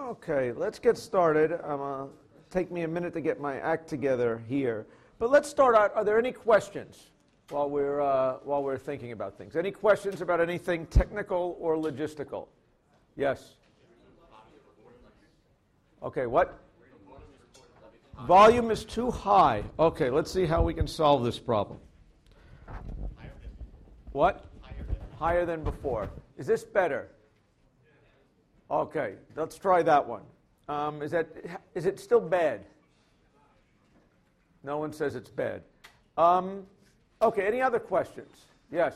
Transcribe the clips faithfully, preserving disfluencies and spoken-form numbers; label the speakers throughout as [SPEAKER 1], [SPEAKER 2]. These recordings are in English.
[SPEAKER 1] Okay, let's get started. Um, uh, take me a minute to get my act together here. But let's start out. Are there any questions while we're, uh, while we're thinking about things? Any questions about anything technical or logistical? Yes? Okay, what? Volume is too high. Okay, let's see how we can solve this problem. What? Higher than before. Is this better? Okay, let's try that one. Um, is that is it still bad? No one says it's bad. Um, okay, any other questions? Yes.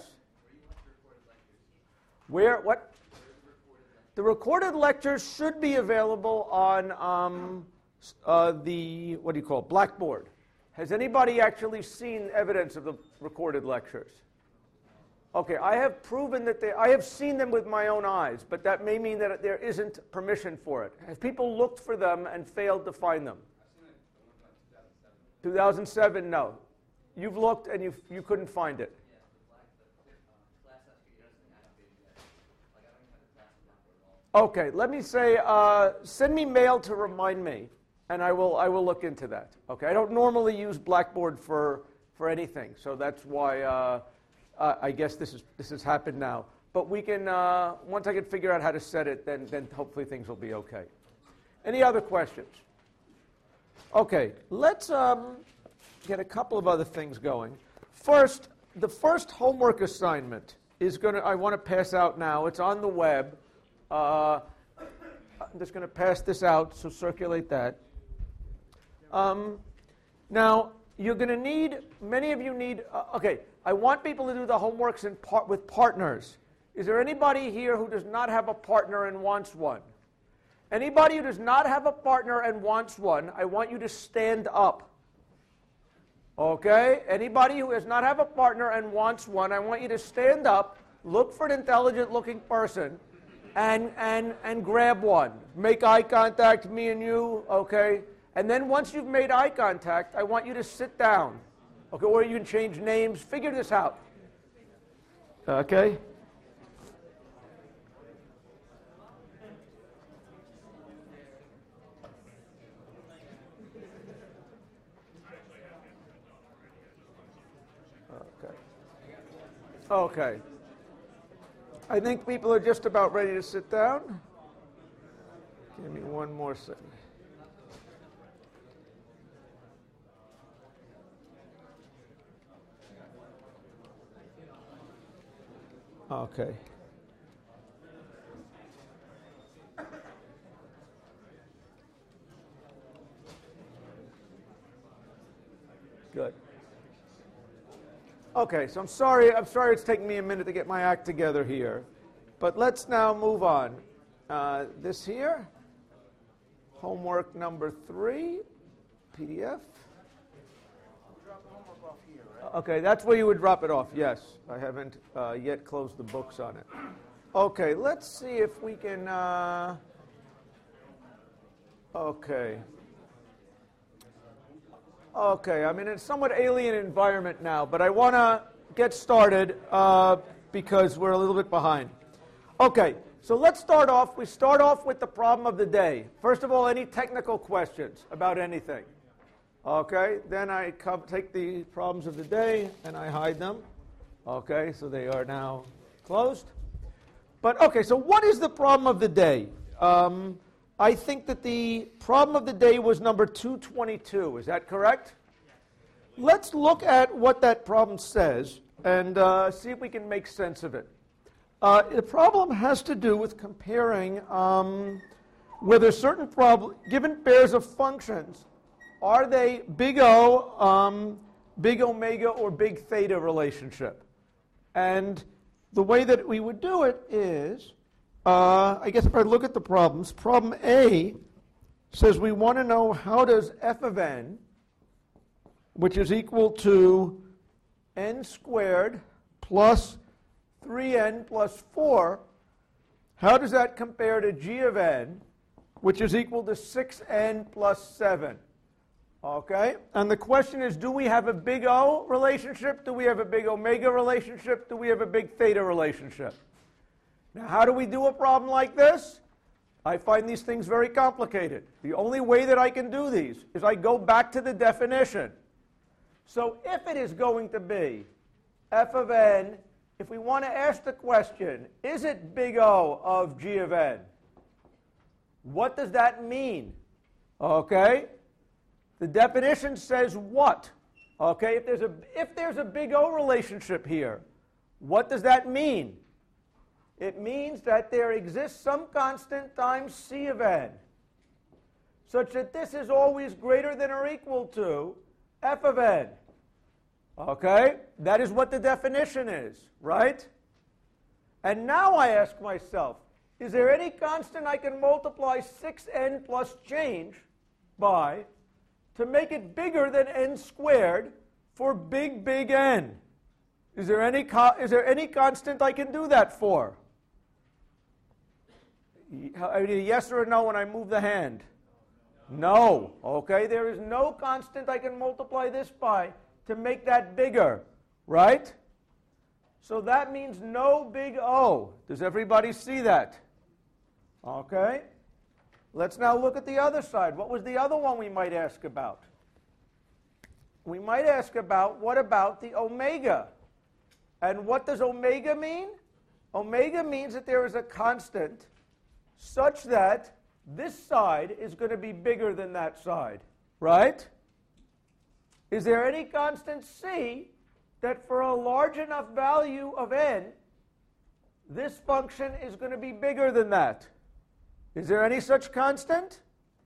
[SPEAKER 1] Where? What? The recorded lectures should be available on um, uh, the, what do you call it, Blackboard. Has anybody actually seen evidence of the recorded lectures? Okay, I have proven that they, I have seen them with my own eyes, but that may mean that there isn't permission for it. Have people looked for them and failed to find them? two thousand seven, no. You've looked and you you couldn't find it. Okay, let me say, uh, send me mail to remind me, and I will I will look into that. Okay, I don't normally use Blackboard for for anything, so that's why. Uh, Uh, I guess this is this has happened now, but we can uh, once I can figure out how to set it, then then hopefully things will be okay. Any other questions? Okay, let's um, get a couple of other things going. First, the first homework assignment is going to I want to pass out now. It's on the web. Uh, I'm just going to pass this out, so circulate that. Um, now you're going to need many of you need uh, okay. I want people to do the homeworks in par- with partners. Is there anybody here who does not have a partner and wants one? Anybody who does not have a partner and wants one, I want you to stand up. Okay? Anybody who does not have a partner and wants one, I want you to stand up, look for an intelligent-looking person, and, and, and grab one. Make eye contact, me and you, okay? And then once you've made eye contact, I want you to sit down. Okay, or you can change names. Figure this out. Okay? Okay. Okay. I think people are just about ready to sit down. Give me one more second. Okay. Good. Okay, so I'm sorry, I'm sorry it's taking me a minute to get my act together here. But let's now move on. Uh, this here, homework number three, P D F. Okay, that's where you would drop it off, yes. I haven't uh, yet closed the books on it. Okay, let's see if we can... Uh, okay. Okay, I'm in a somewhat alien environment now, but I want to get started uh, because we're a little bit behind. Okay, so let's start off. We start off with the problem of the day. First of all, any technical questions about anything? Okay, then I come, take the problems of the day and I hide them. Okay, so they are now closed. But okay, so what is the problem of the day? Um, I think that the problem of the day was number two twenty-two. Is that correct? Let's look at what that problem says and uh, see if we can make sense of it. Uh, the problem has to do with comparing um, whether certain problem, given pairs of functions, are they big O, um, big omega, or big theta relationship? And the way that we would do it is, uh, I guess if I look at the problems, problem A says we want to know how does f of n, which is equal to n squared plus three n plus four, how does that compare to g of n, which is equal to six n plus seven? Okay, and the question is, do we have a big O relationship? Do we have a big omega relationship? Do we have a big theta relationship? Now, how do we do a problem like this? I find these things very complicated. The only way that I can do these is I go back to the definition. So if it is going to be f of n, if we want to ask the question, is it big O of g of n? What does that mean? Okay? The definition says what? Okay, if there's a, if there's a big O relationship here, what does that mean? It means that there exists some constant times c of n, such that this is always greater than or equal to f of n. Okay? That is what the definition is, right? And now I ask myself, is there any constant I can multiply six n plus change by to make it bigger than n squared for big, big N? Is there any, co- is there any constant I can do that for? I mean, a yes or a no when I move the hand? No. Okay, there is no constant I can multiply this by to make that bigger, right? So that means no big O. Does everybody see that? Okay. Let's now look at the other side. What was the other one we might ask about? We might ask about, what about the omega? And what does omega mean? Omega means that there is a constant such that this side is going to be bigger than that side, right? Is there any constant c that for a large enough value of n, this function is going to be bigger than that? Is there any such constant?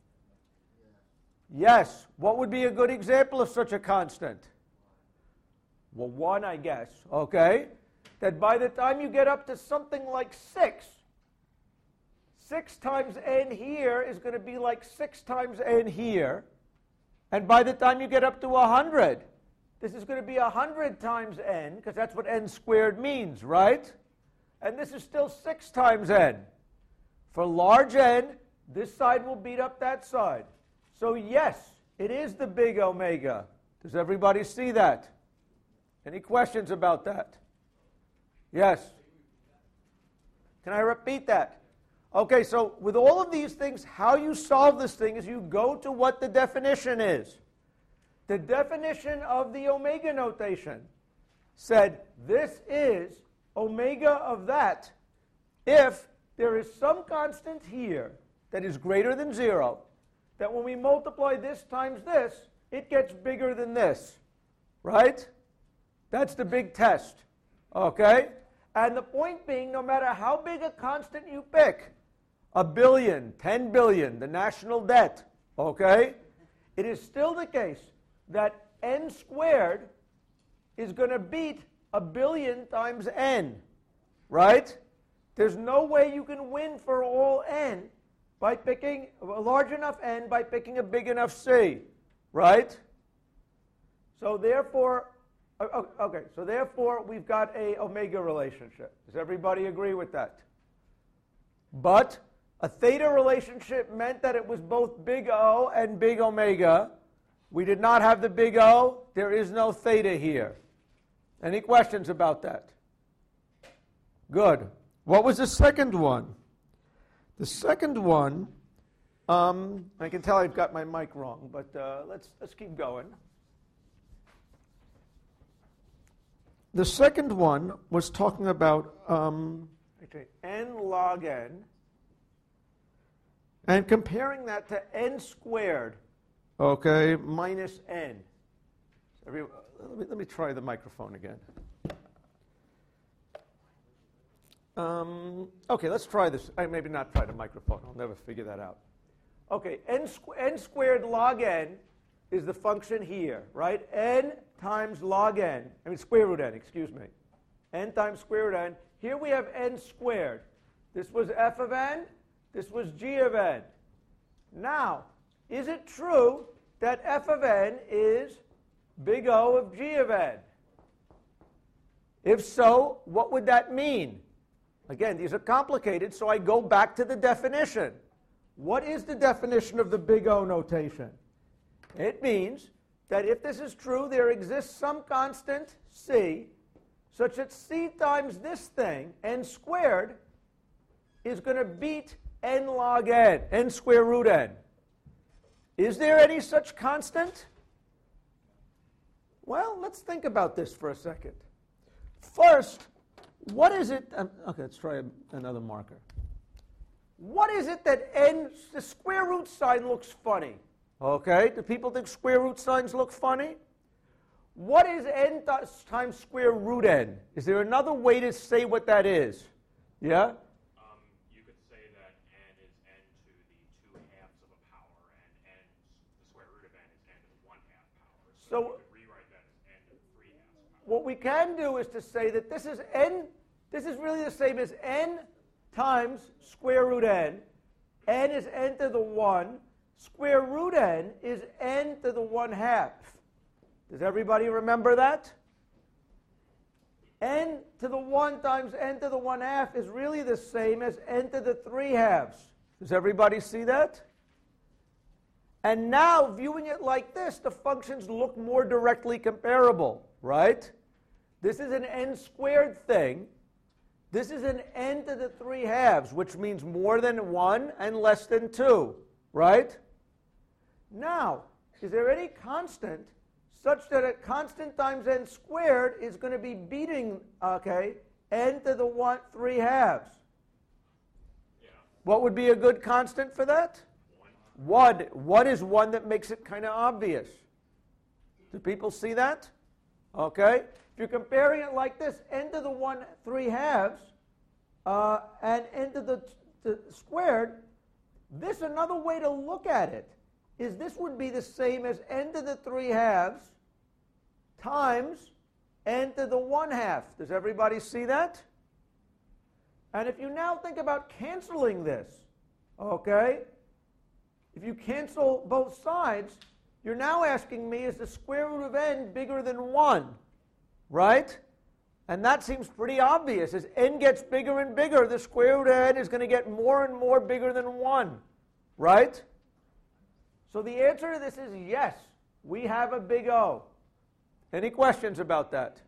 [SPEAKER 1] Yes. What would be a good example of such a constant? Well, one, I guess. Okay. That by the time you get up to something like six, six times n here is going to be like six times n here. And by the time you get up to one hundred, this is going to be one hundred times n, because that's what n squared means, right? And this is still six times n. For large n, this side will beat up that side. So yes, it is the big omega. Does everybody see that? Any questions about that? Yes. Can I repeat that? Okay, so with all of these things, how you solve this thing is you go to what the definition is. The definition of the omega notation said this is omega of that if there is some constant here that is greater than zero, that when we multiply this times this, it gets bigger than this, right? That's the big test, okay? And the point being, no matter how big a constant you pick, a billion, ten billion, the national debt, okay, it is still the case that n squared is going to beat a billion times n, right? There's no way you can win for all n by picking a large enough n by picking a big enough c, right? So therefore, okay, so therefore we've got a omega relationship. Does everybody agree with that? But a theta relationship meant that it was both big O and big omega. We did not have the big O. There is no theta here. Any questions about that? Good. What was the second one? The second one, um, I can tell I've got my mic wrong, but uh, let's, let's keep going. The second one was talking about um, okay, n log n, and comparing that to n squared, okay, minus n. Every, let, me, let me try the microphone again. Um, okay, let's try this. Uh, maybe not try the microphone. I'll never figure that out. Okay, n, squ- n squared log n is the function here, right? N times log n, I mean square root n, excuse me. N times square root n. Here we have n squared. This was f of n. This was g of n. Now, is it true that f of n is big O of g of n? If so, what would that mean? Again, these are complicated, so I go back to the definition. What is the definition of the big O notation? It means that if this is true, there exists some constant, c, such that c times this thing, n squared, is going to beat n log n, n square root n. Is there any such constant? Well, let's think about this for a second. First, what is it? Um, okay, let's try another marker. What is it that n, the square root sign looks funny? Okay, do people think square root signs look funny? What is n times square root n? Is there another way to say what that is? Yeah?
[SPEAKER 2] Um, you could say that n is n to the two halves of a power, and n, the square root of n is n to the one half power. So,
[SPEAKER 1] So
[SPEAKER 2] you could rewrite that as n to the three halves power.
[SPEAKER 1] what we can do is to say that this is n, this is really the same as n times square root n. N is n to the one. Square root n is n to the one half. Does everybody remember that? N to the one times n to the one half is really the same as n to the three halves. Does everybody see that? And now, viewing it like this, the functions look more directly comparable, right? This is an n squared thing. This is an n to the three halves, which means more than one and less than two, right? Now, is there any constant such that a constant times n squared is going to be beating, okay, n to the one, three halves?
[SPEAKER 2] Yeah.
[SPEAKER 1] What would be a good constant for that?
[SPEAKER 2] One.
[SPEAKER 1] One. One is one that makes it kind of obvious. Do people see that? Okay. If you're comparing it like this, n to the one, three halves, uh, and n to the, the squared, this, another way to look at it, is this would be the same as n to the three halves times n to the one half. Does everybody see that? And if you now think about canceling this, okay, if you cancel both sides, you're now asking me, is the square root of n bigger than one? Right? And that seems pretty obvious. As n gets bigger and bigger, the square root of n is going to get more and more bigger than one. Right? So the answer to this is yes, we have a big O. Any questions about that?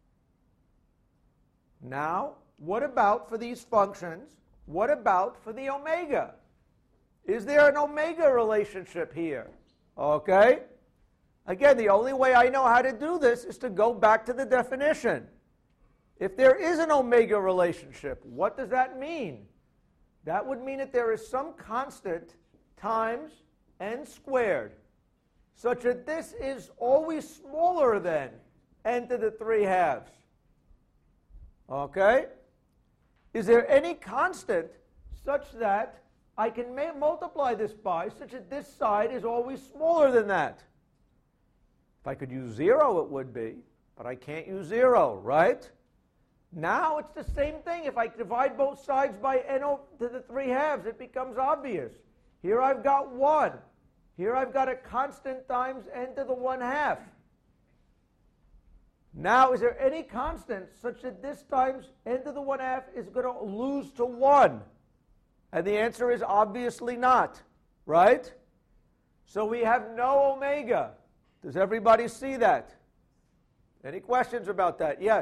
[SPEAKER 1] Now, what about for these functions? What about for the omega? Is there an omega relationship here? Okay. Again, the only way I know how to do this is to go back to the definition. If there is an omega relationship, what does that mean? That would mean that there is some constant times n squared, such that this is always smaller than n to the three halves. Okay? Is there any constant such that I can ma- multiply this by, such that this side is always smaller than that? If I could use zero, it would be, but I can't use zero, right? Now it's the same thing. If I divide both sides by n to the three halves, it becomes obvious. Here I've got one. Here I've got a constant times n to the one half. Now, is there any constant such that this times n to the one half is going to lose to one? And the answer is obviously not, right? So we have no omega. Does everybody see that? Any questions about that? Yes?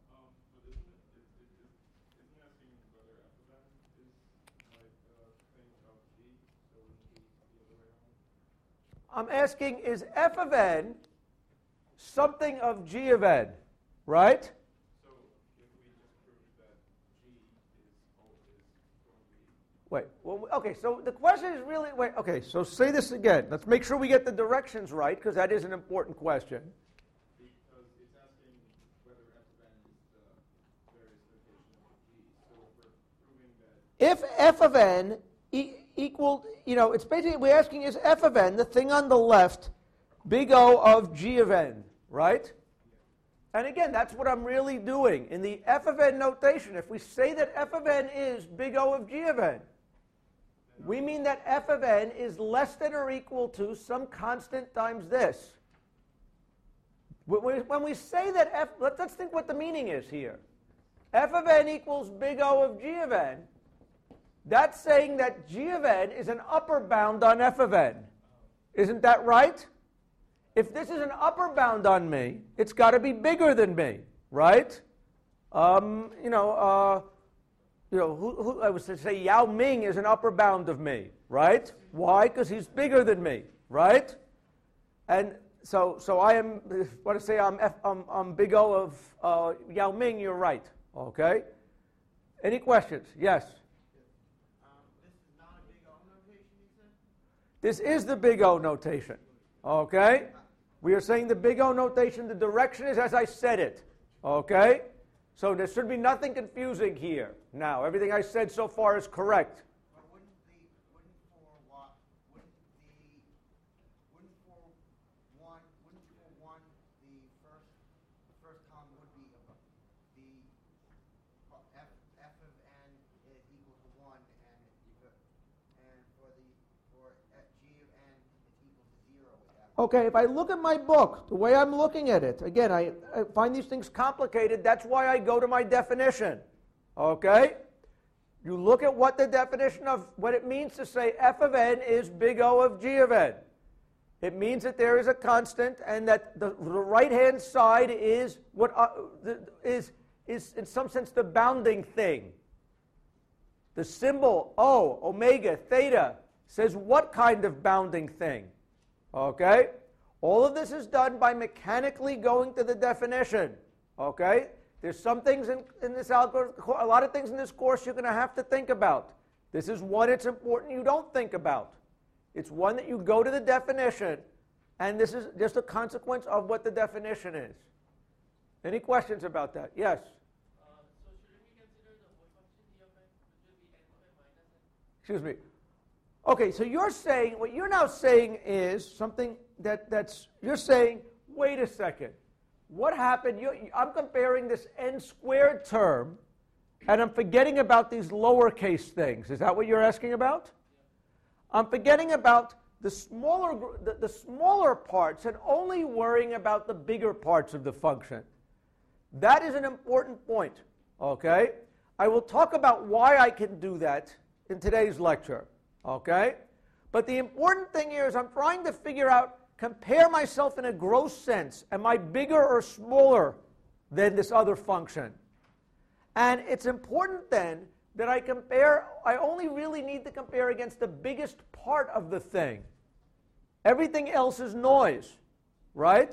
[SPEAKER 1] I'm asking, is f of n something of g of n, right?
[SPEAKER 2] So if we just prove that g is always going to be...
[SPEAKER 1] Wait, well, okay, so the question is really, wait, okay, so say this again. Let's make sure we get the directions right, because that is an important question.
[SPEAKER 2] Because it's asking whether f of n is the various notation of g. So if we're proving that...
[SPEAKER 1] If f of n e- equal, you know, it's basically, we're asking, is f of n, the thing on the left, big O of g of n, right? And again, that's what I'm really doing. In the f of n notation, if we say that f of n is big O of g of n, we mean that f of n is less than or equal to some constant times this. When we, when we say that f, let, let's think what the meaning is here. F of n equals big O of g of n, that's saying that g of n is an upper bound on f of n. Isn't that right? If this is an upper bound on me, it's got to be bigger than me, right? Um, you know, uh, you know, who, who, I was to say Yao Ming is an upper bound of me, right? Why? Because he's bigger than me, right? And so, so I am, what to say, I'm, F, I'm, I'm big O of uh, Yao Ming, you're right, okay? Any questions? Yes?
[SPEAKER 3] Um, this is not a big O notation, you said?
[SPEAKER 1] This is the big O notation, okay? We are saying the big O notation, the direction is as I said it, okay? So there should be nothing confusing here. Now, everything I said so far is correct.
[SPEAKER 3] But wouldn't the, wouldn't for what, wouldn't the, wouldn't for one, wouldn't for one, the first, the first column would be above the f, f of n is equal to one, and and for the, for f, g of n, it's equal to zero with that.
[SPEAKER 1] Okay, if I look at my book, the way I'm looking at it, again, I, I find these things complicated. That's why I go to my definition. Okay? You look at what the definition of what it means to say f of n is big O of g of n. It means that there is a constant and that the, the right-hand side is what uh, the, is, is in some sense the bounding thing. The symbol O, omega, theta, says what kind of bounding thing? Okay? All of this is done by mechanically going to the definition. Okay? There's some things in, in this algorithm, a lot of things in this course you're going to have to think about. This is one it's important you don't think about. It's one that you go to the definition, and this is just a consequence of what the definition is. Any questions about that? Yes?
[SPEAKER 4] Uh, so shouldn't we consider the whole function d of n, which will be n of n minus n?
[SPEAKER 1] Excuse me. Okay, so you're saying, what you're now saying is something that, that's, you're saying, wait a second. What happened? You, I'm comparing this n squared term, and I'm forgetting about these lowercase things. Is that what you're asking about? I'm forgetting about the smaller, the, the smaller parts and only worrying about the bigger parts of the function. That is an important point, okay? I will talk about why I can do that in today's lecture, okay? But the important thing here is I'm trying to figure out, compare myself in a gross sense. Am I bigger or smaller than this other function? And it's important then that I compare, I only really need to compare against the biggest part of the thing. Everything else is noise, right?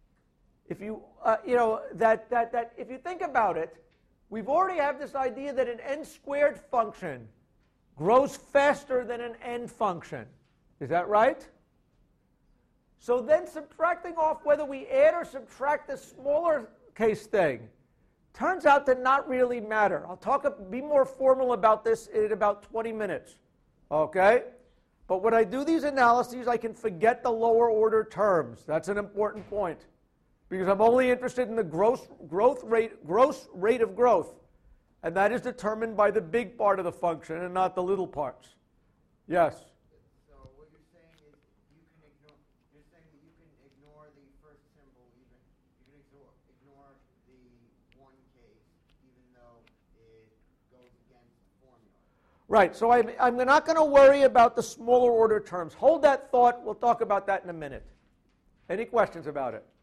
[SPEAKER 1] If you, uh, you know, that, that, that if you think about it, we've already have this idea that an n squared function grows faster than an n function. Is that right? So then subtracting off whether we add or subtract the smaller case thing turns out to not really matter. I'll talk, be more formal about this in about twenty minutes. Okay? But when I do these analyses, I can forget the lower order terms. That's an important point. Because I'm only interested in the gross growth rate, gross rate of growth. And that is determined by the big part of the function and not the little parts. Yes?
[SPEAKER 3] So what you're saying is you can ignore, you're saying that you can ignore the first symbol even, you can ignore, ignore the one case even though it goes against the formula.
[SPEAKER 1] Right, so I'm, I'm not going to worry about the smaller order terms. Hold that thought. We'll talk about that in a minute. Any questions about it?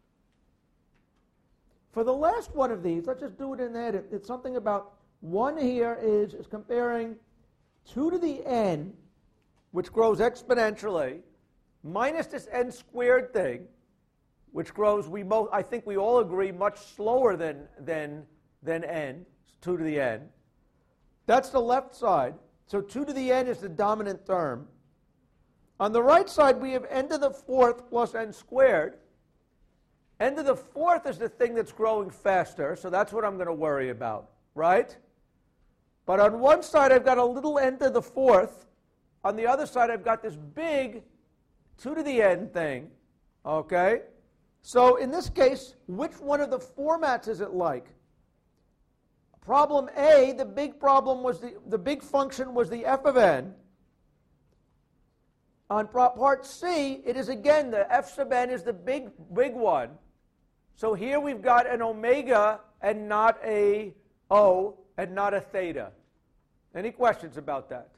[SPEAKER 1] For the last one of these, let's just do it in the edit. It's something about one here is, is comparing two to the n, which grows exponentially, minus this n squared thing, which grows, we both, I think we all agree, much slower than, than, than n, two to the n. That's the left side. So two to the n is the dominant term. On the right side, we have n to the fourth plus n squared. N to the fourth is the thing that's growing faster, so that's what I'm going to worry about, right? But on one side, I've got a little n to the fourth. On the other side, I've got this big two to the n thing, okay? So in this case, which one of the formats is it like? Problem A, the big problem was the, the big function was the f of n. On part C, it is again, the f sub n is the big, big one. So here we've got an omega and not a O and not a theta. Any questions about that?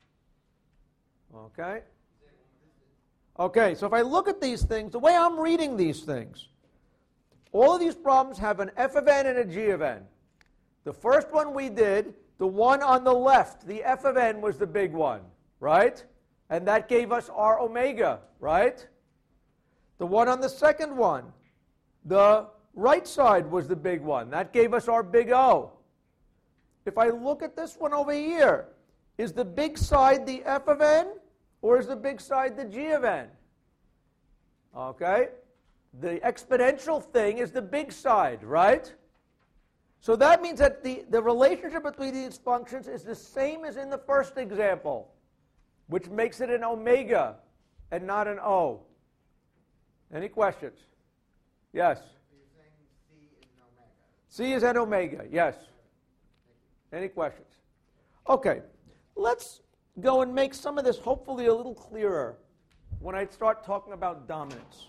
[SPEAKER 1] Okay. Okay, so if I look at these things, the way I'm reading these things, all of these problems have an f of n and a g of n. The first one we did, The one on the left, the f of n, was the big one, right? And that gave us our omega, right? The one on the second one, the right side was the big one. That gave us our big O. If I look at this one over here, is the big side the f of n, or is the big side the g of n? Okay? The exponential thing is the big side, right? So that means that the, the relationship between these functions is the same as in the first example, which makes it an omega and not an O. Any questions? Yes?
[SPEAKER 3] So you're saying C is an omega?
[SPEAKER 1] C is an omega, yes. Any questions? Okay, let's go and make some of this hopefully a little clearer when I start talking about dominance.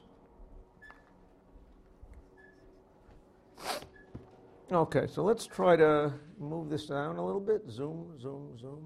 [SPEAKER 1] Okay, so let's try to move this down a little bit. Zoom, zoom, zoom.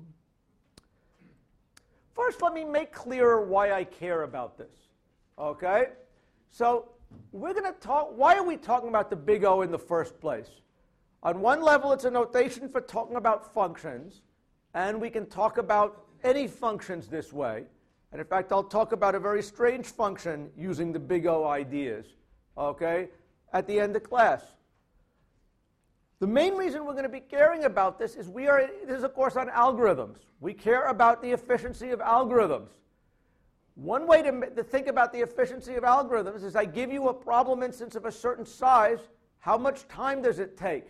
[SPEAKER 1] First, let me make clearer why I care about this. Okay? So, we're going to talk, why are we talking about the big O in the first place? On one level, it's a notation for talking about functions, and we can talk about any functions this way. And in fact, I'll talk about a very strange function using the big O ideas, okay, at the end of class. The main reason we're going to be caring about this is we are, this is of course on algorithms. We care about the efficiency of algorithms. One way to, to think about the efficiency of algorithms is I give you a problem instance of a certain size, how much time does it take?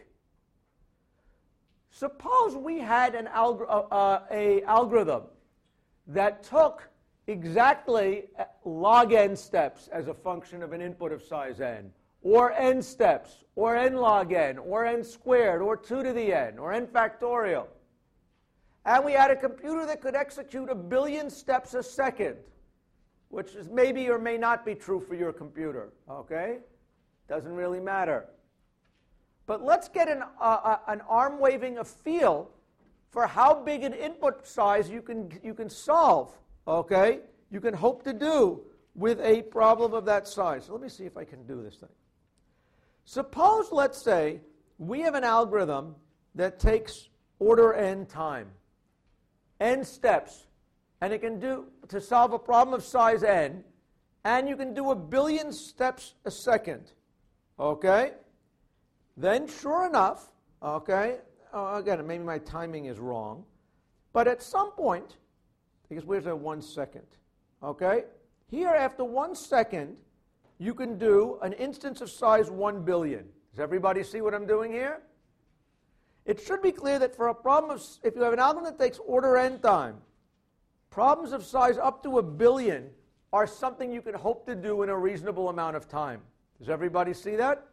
[SPEAKER 1] Suppose we had an alg- uh, uh, a algorithm that took exactly log n steps as a function of an input of size n, or n steps, or n log n, or n squared, or two to the n, or n factorial. And we had a computer that could execute a billion steps a second, which is maybe or may not be true for your computer, okay? Doesn't really matter. But let's get an, uh, an arm waving a feel for how big an input size you can, you can solve, okay? You can hope to do with a problem of that size. So let me see if I can do this thing. Suppose, let's say, we have an algorithm that takes order n time, n steps, and it can do, to solve a problem of size n, and you can do a billion steps a second, okay? Then, sure enough, okay, uh, again, maybe my timing is wrong, but at some point, because where's that one second, okay? Here, after one second, you can do an instance of size one billion. Does everybody see what I'm doing here? It should be clear that for a problem of, if you have an algorithm that takes order n time, problems of size up to a billion are something you can hope to do in a reasonable amount of time. Does everybody see that?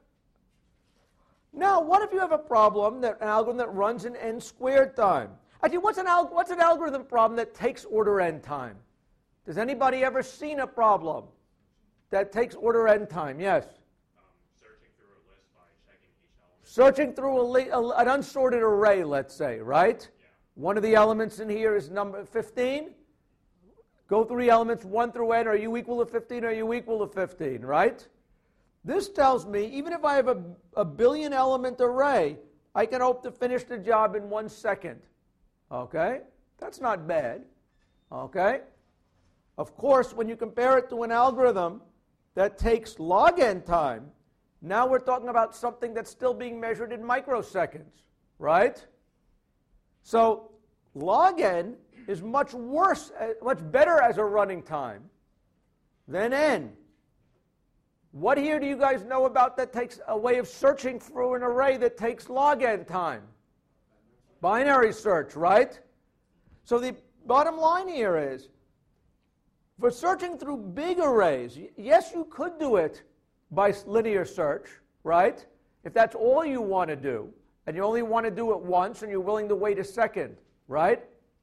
[SPEAKER 1] Now, what if you have a problem, that an algorithm that runs in n squared time? Actually, what's an, al- what's an algorithm problem that takes order n time? Does anybody ever seen a problem that takes order n time? Yes?
[SPEAKER 2] Um, searching through a list by checking each element.
[SPEAKER 1] Searching through a li- a, an unsorted array, let's say, right?
[SPEAKER 2] Yeah.
[SPEAKER 1] One of the elements in here is number fifteen. Go through the elements one through n. Are you equal to fifteen? Are you equal to fifteen, right? This tells me, even if I have a, a billion element array, I can hope to finish the job in one second. Okay? That's not bad. Okay? Of course, when you compare it to an algorithm that takes log n time, now we're talking about something that's still being measured in microseconds, right? So log n is much worse, much better as a running time than n. What here do you guys know about that takes a way of searching through an array that takes log n time? Binary search, right? So the bottom line here is, for searching through big arrays, yes, you could do it by linear search, right? If that's all you want to do, and you only want to do it once and you're willing to wait a second, right?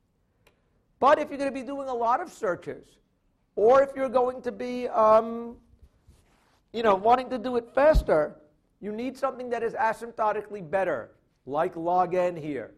[SPEAKER 1] But if you're going to be doing a lot of searches, or if you're going to be, um, you know, wanting to do it faster, you need something that is asymptotically better, like log n here.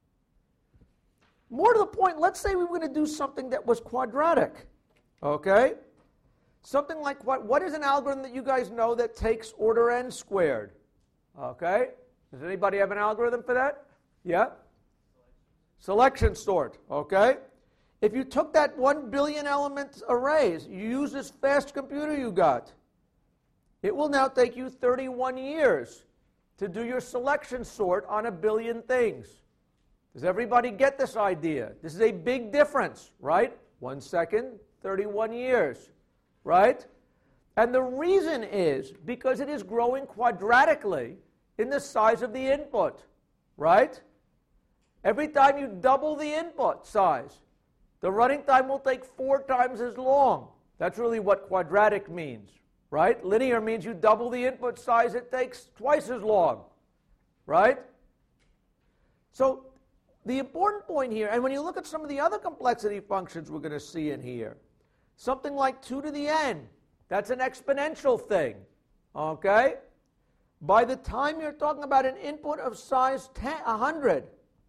[SPEAKER 1] More to the point, let's say we were going to do something that was quadratic. Okay? Something like what? What is an algorithm that you guys know that takes order n squared? Okay? Does anybody have an algorithm for that? Yeah? Selection sort, okay? If you took that one billion element arrays, you use this fast computer you got, it will now take you thirty-one years to do your selection sort on a billion things. Does everybody get this idea? This is a big difference, right? One second, thirty-one years, right? And the reason is because it is growing quadratically in the size of the input, right? Every time you double the input size, the running time will take four times as long. That's really what quadratic means, right? Linear means you double the input size, it takes twice as long, right? So the important point here, and when you look at some of the other complexity functions we're going to see in here, something like two to the n, that's an exponential thing, okay? By the time you're talking about an input of size ten, one hundred,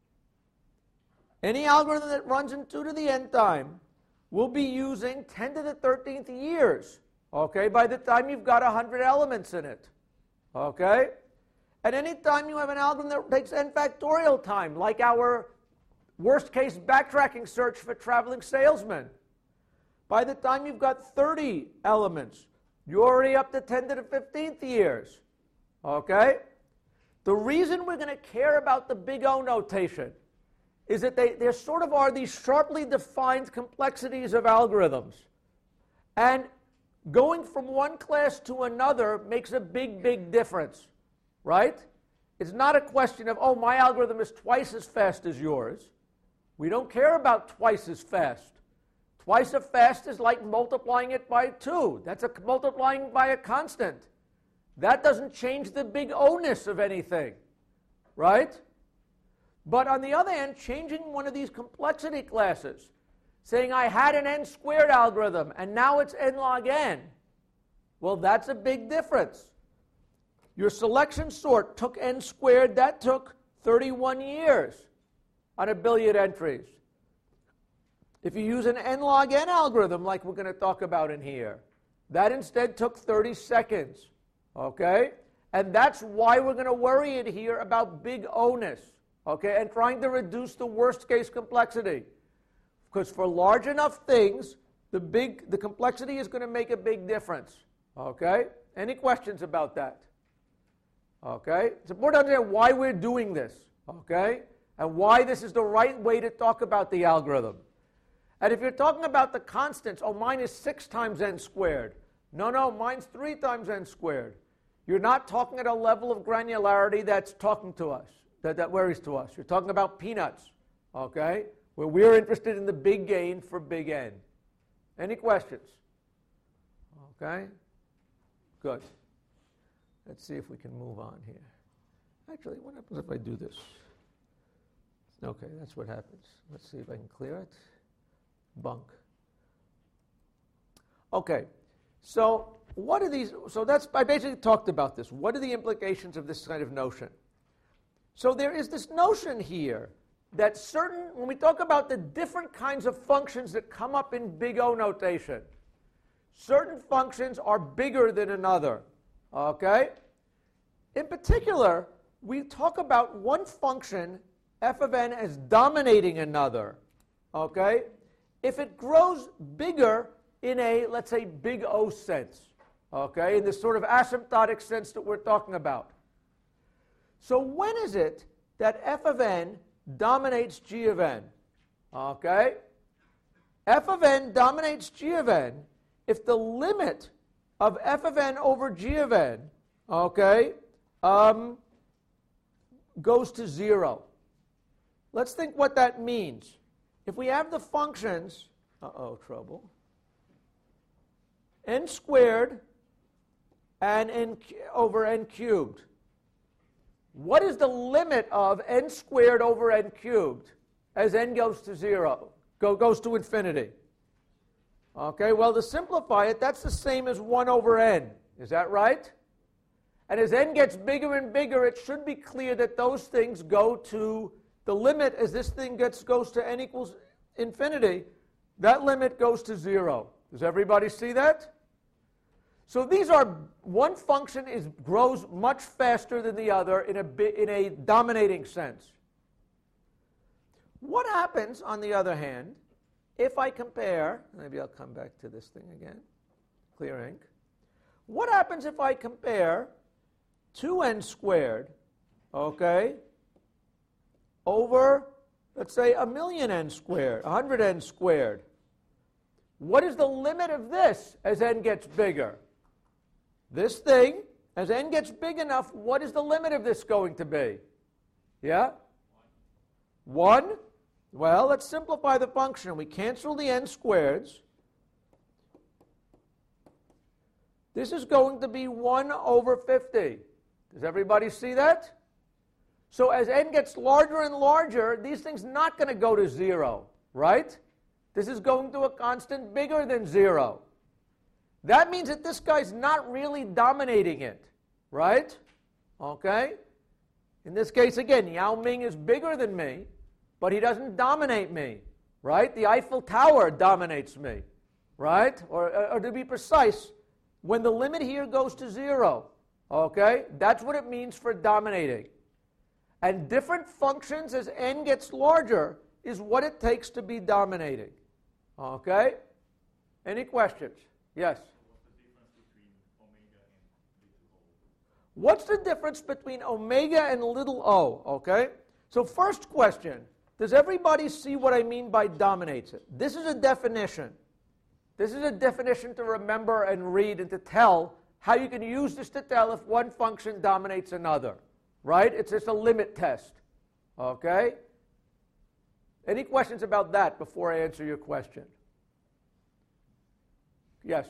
[SPEAKER 1] any algorithm that runs in two to the n time will be using ten to the thirteenth years, okay, by the time you've got one hundred elements in it, okay? And any time you have an algorithm that takes n factorial time, like our worst-case backtracking search for traveling salesmen, by the time you've got thirty elements, you're already up to ten to the fifteenth years, okay? The reason we're going to care about the big O notation is that they, there sort of are these sharply defined complexities of algorithms. And going from one class to another makes a big, big difference, right? It's not a question of, oh, my algorithm is twice as fast as yours. We don't care about twice as fast. Twice as fast is like multiplying it by two. That's a multiplying by a constant. That doesn't change the big O-ness of anything, right? But on the other hand, changing one of these complexity classes, saying I had an n squared algorithm and now it's n log n, well, that's a big difference. Your selection sort took n squared, that took thirty-one years on a billion entries. If you use an n log n algorithm like we're going to talk about in here, that instead took thirty seconds, okay? And that's why we're going to worry in here about big O-ness, okay, and trying to reduce the worst case complexity. Because for large enough things, the big, the complexity is going to make a big difference, okay? Any questions about that? Okay? It's important to understand why we're doing this, okay? And why this is the right way to talk about the algorithm. And if you're talking about the constants, oh, mine is six times n squared. No, no, mine's three times n squared. You're not talking at a level of granularity that's talking to us, that, that worries to us. You're talking about peanuts, okay? Where we're interested in the big gain for big N. Any questions? Okay? Good. Let's see if we can move on here. Actually, what happens if I do this? Okay, that's what happens. Let's see if I can clear it. Bunk. Okay, so what are these? So that's, I basically talked about this. What are the implications of this kind of notion? So there is this notion here that certain, when we talk about the different kinds of functions that come up in big O notation, certain functions are bigger than another, okay? In particular, we talk about one function, f of n, as dominating another, okay? If it grows bigger in a, let's say, big O sense, okay, in this sort of asymptotic sense that we're talking about. So when is it that f of n dominates g of n? Okay? F of n dominates g of n if the limit of f of n over g of n, okay, um, goes to zero. Let's think what that means. If we have the functions, uh-oh, trouble, n squared and n over n cubed. What is the limit of n squared over n cubed as n goes to zero, go, goes to infinity? Okay, well, to simplify it, that's the same as one over n. Is that right? And as n gets bigger and bigger, it should be clear that those things go to the limit as this thing gets goes to n equals infinity. That limit goes to zero. Does everybody see that? So these are, one function is grows much faster than the other in a, in a dominating sense. What happens, on the other hand, if I compare, maybe I'll come back to this thing again, clear ink. What happens if I compare two n squared, okay, over, let's say, a million n squared, one hundred n squared? What is the limit of this as n gets bigger? This thing, as n gets big enough, what is the limit of this going to be? Yeah? one? Well, let's simplify the function. We cancel the n squareds. This is going to be one over fifty. Does everybody see that? So as n gets larger and larger, these things not going to go to zero, right? This is going to a constant bigger than zero. That means that this guy's not really dominating it, right? Okay? In this case, again, Yao Ming is bigger than me, but he doesn't dominate me, right? The Eiffel Tower dominates me, right? Or, or to be precise, when the limit here goes to zero, okay? That's what it means for dominating. And different functions as n gets larger is what it takes to be dominating. Okay? Any questions? Yes? What's the difference between omega and little o? Okay? So first question, does everybody see what I mean by dominates it? This is a definition. This is a definition to remember and read and to tell how you can use this to tell if one function dominates another. Right? It's just a limit test. Okay? Any questions about that before I answer your question? Yes?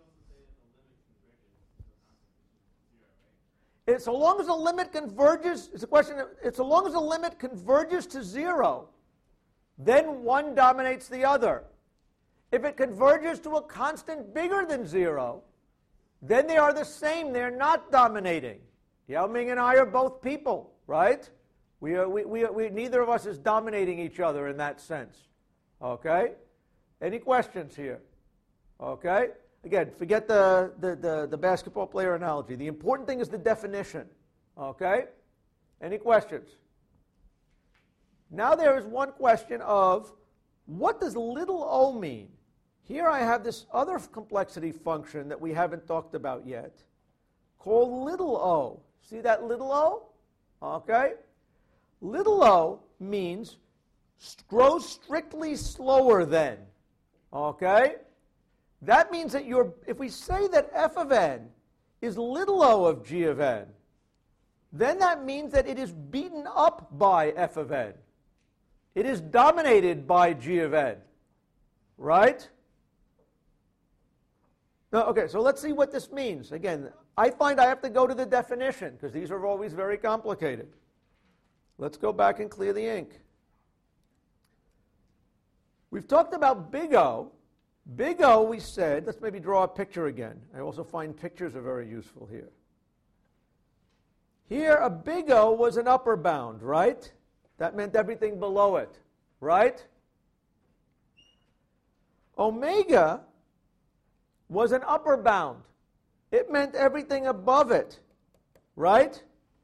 [SPEAKER 1] It's so long as the limit converges, it's a question, of, it's so long as the limit converges to zero, then one dominates the other. If it converges to a constant bigger than zero, then they are the same, they're not dominating. Yao Ming and I are both people, right? We are, we, we, we, neither of us is dominating each other in that sense. Okay? Any questions here? Okay? Again, forget the, the, the, the basketball player analogy. The important thing is the definition. Okay? Any questions? Now there is one question of, what does little o mean? Here I have this other complexity function that we haven't talked about yet, called little o. See that little o? Okay? Little o means grows strictly slower than. Okay? That means that you're, if we say that f of n is little o of g of n, then that means that it is beaten up by f of n. It is dominated by g of n. Right? Now, okay, so let's see what this means. Again, I find I have to go to the definition because these are always very complicated. Let's go back and clear the ink. We've talked about big O. Big O, we said, let's maybe draw a picture again. I also find pictures are very useful here. Here, a big O was an upper bound, right? That meant everything below it, right? Omega was an upper bound. It meant everything above it, right?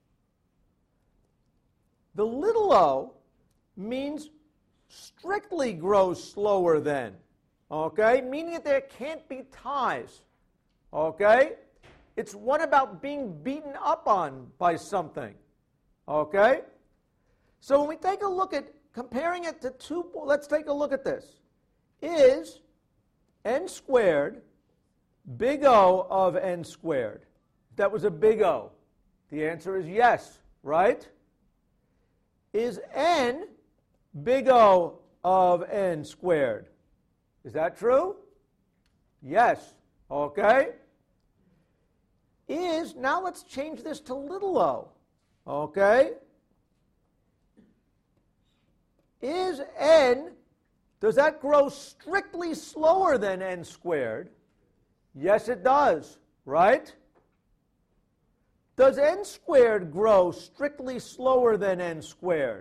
[SPEAKER 1] The little o means strictly grows slower than, okay? Meaning that there can't be ties, okay? It's one about being beaten up on by something, okay? So when we take a look at, comparing it to two, let's take a look at this. Is n squared big O of n squared? That was a big O. The answer is yes, right? Is n big O of n squared? Is that true? Yes. Okay. Is, now let's change this to little o. Okay. Is n, does that grow strictly slower than n squared? Yes, it does, right? Does n squared grow strictly slower than n squared?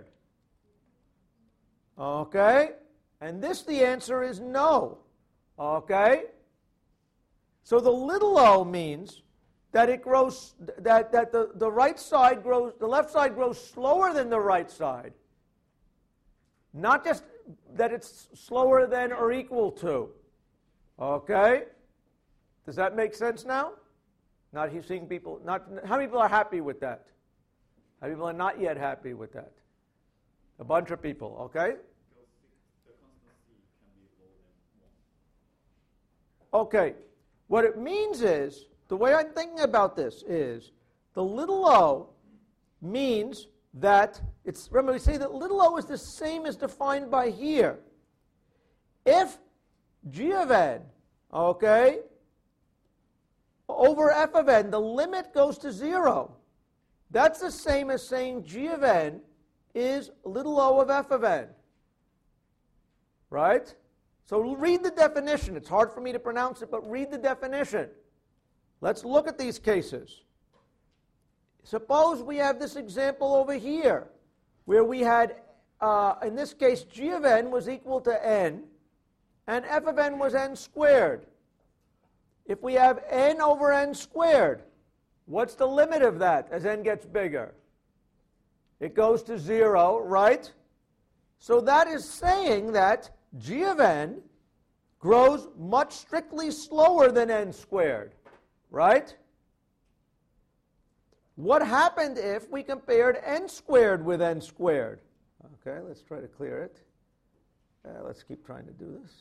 [SPEAKER 1] Okay? And this, the answer is no. Okay? So the little o means that it grows, that, that the, the right side grows, the left side grows slower than the right side. Not just that it's slower than or equal to. Okay? Does that make sense now? Not seeing people, not, how many people are happy with that? How many people are not yet happy with that? A bunch of people, okay? Okay, what it means is, the way I'm thinking about this is, the little o means that, it's, remember we say that little o is the same as defined by here. If g of n, okay, over f of n, the limit goes to zero, that's the same as saying g of n is little o of f of n. Right? So read the definition. It's hard for me to pronounce it, but read the definition. Let's look at these cases. Suppose we have this example over here, where we had, uh, in this case, g of n was equal to n, and f of n was n squared. If we have n over n squared, what's the limit of that as n gets bigger? It goes to zero, right? So that is saying that g of n grows much strictly slower than n squared, right? What happened if we compared n squared with n squared? Okay, let's try to clear it. Uh, let's keep trying to do this.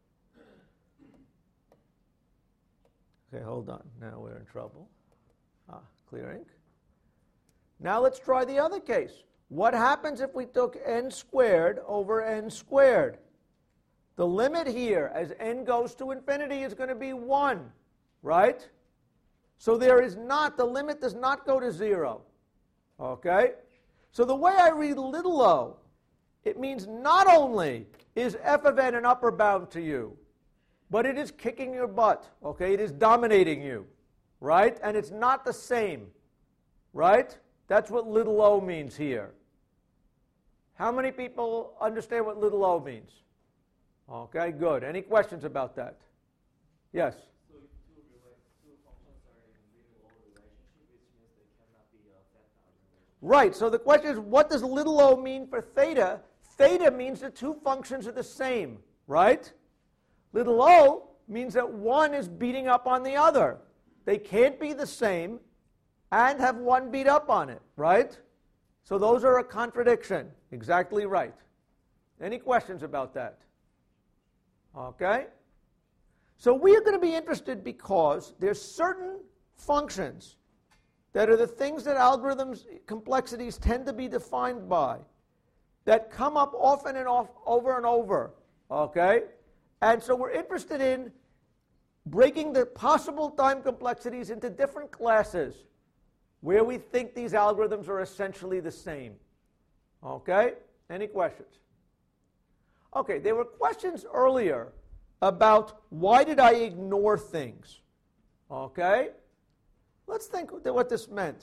[SPEAKER 1] Okay, hold on. Now we're in trouble. Ah, clearing. Now let's try the other case. What happens if we took n squared over n squared? The limit here, as n goes to infinity, is going to be one, right? So there is not, the limit does not go to zero. Okay? So the way I read little o, it means not only is f of n an upper bound to you, but it is kicking your butt. Okay? It is dominating you, right? And it's not the same, right? That's what little o means here. How many people understand what little o means? Okay, good. Any questions about that? Yes?
[SPEAKER 4] So if two, relate, two functions are in little o relationship, which means they cannot be a theta relationship.
[SPEAKER 1] Right, so the question is, what does little o mean for theta? Theta means the two functions are the same, right? Little o means that one is beating up on the other. They can't be the same and have one beat up on it, right? So those are a contradiction. Exactly right. Any questions about that? Okay? So we are going to be interested because there's certain functions that are the things that algorithms complexities tend to be defined by that come up often and off, over and over. Okay? And so we're interested in breaking the possible time complexities into different classes where we think these algorithms are essentially the same. Okay? Any questions? Okay, there were questions earlier about why did I ignore things? Okay? Let's think what this meant.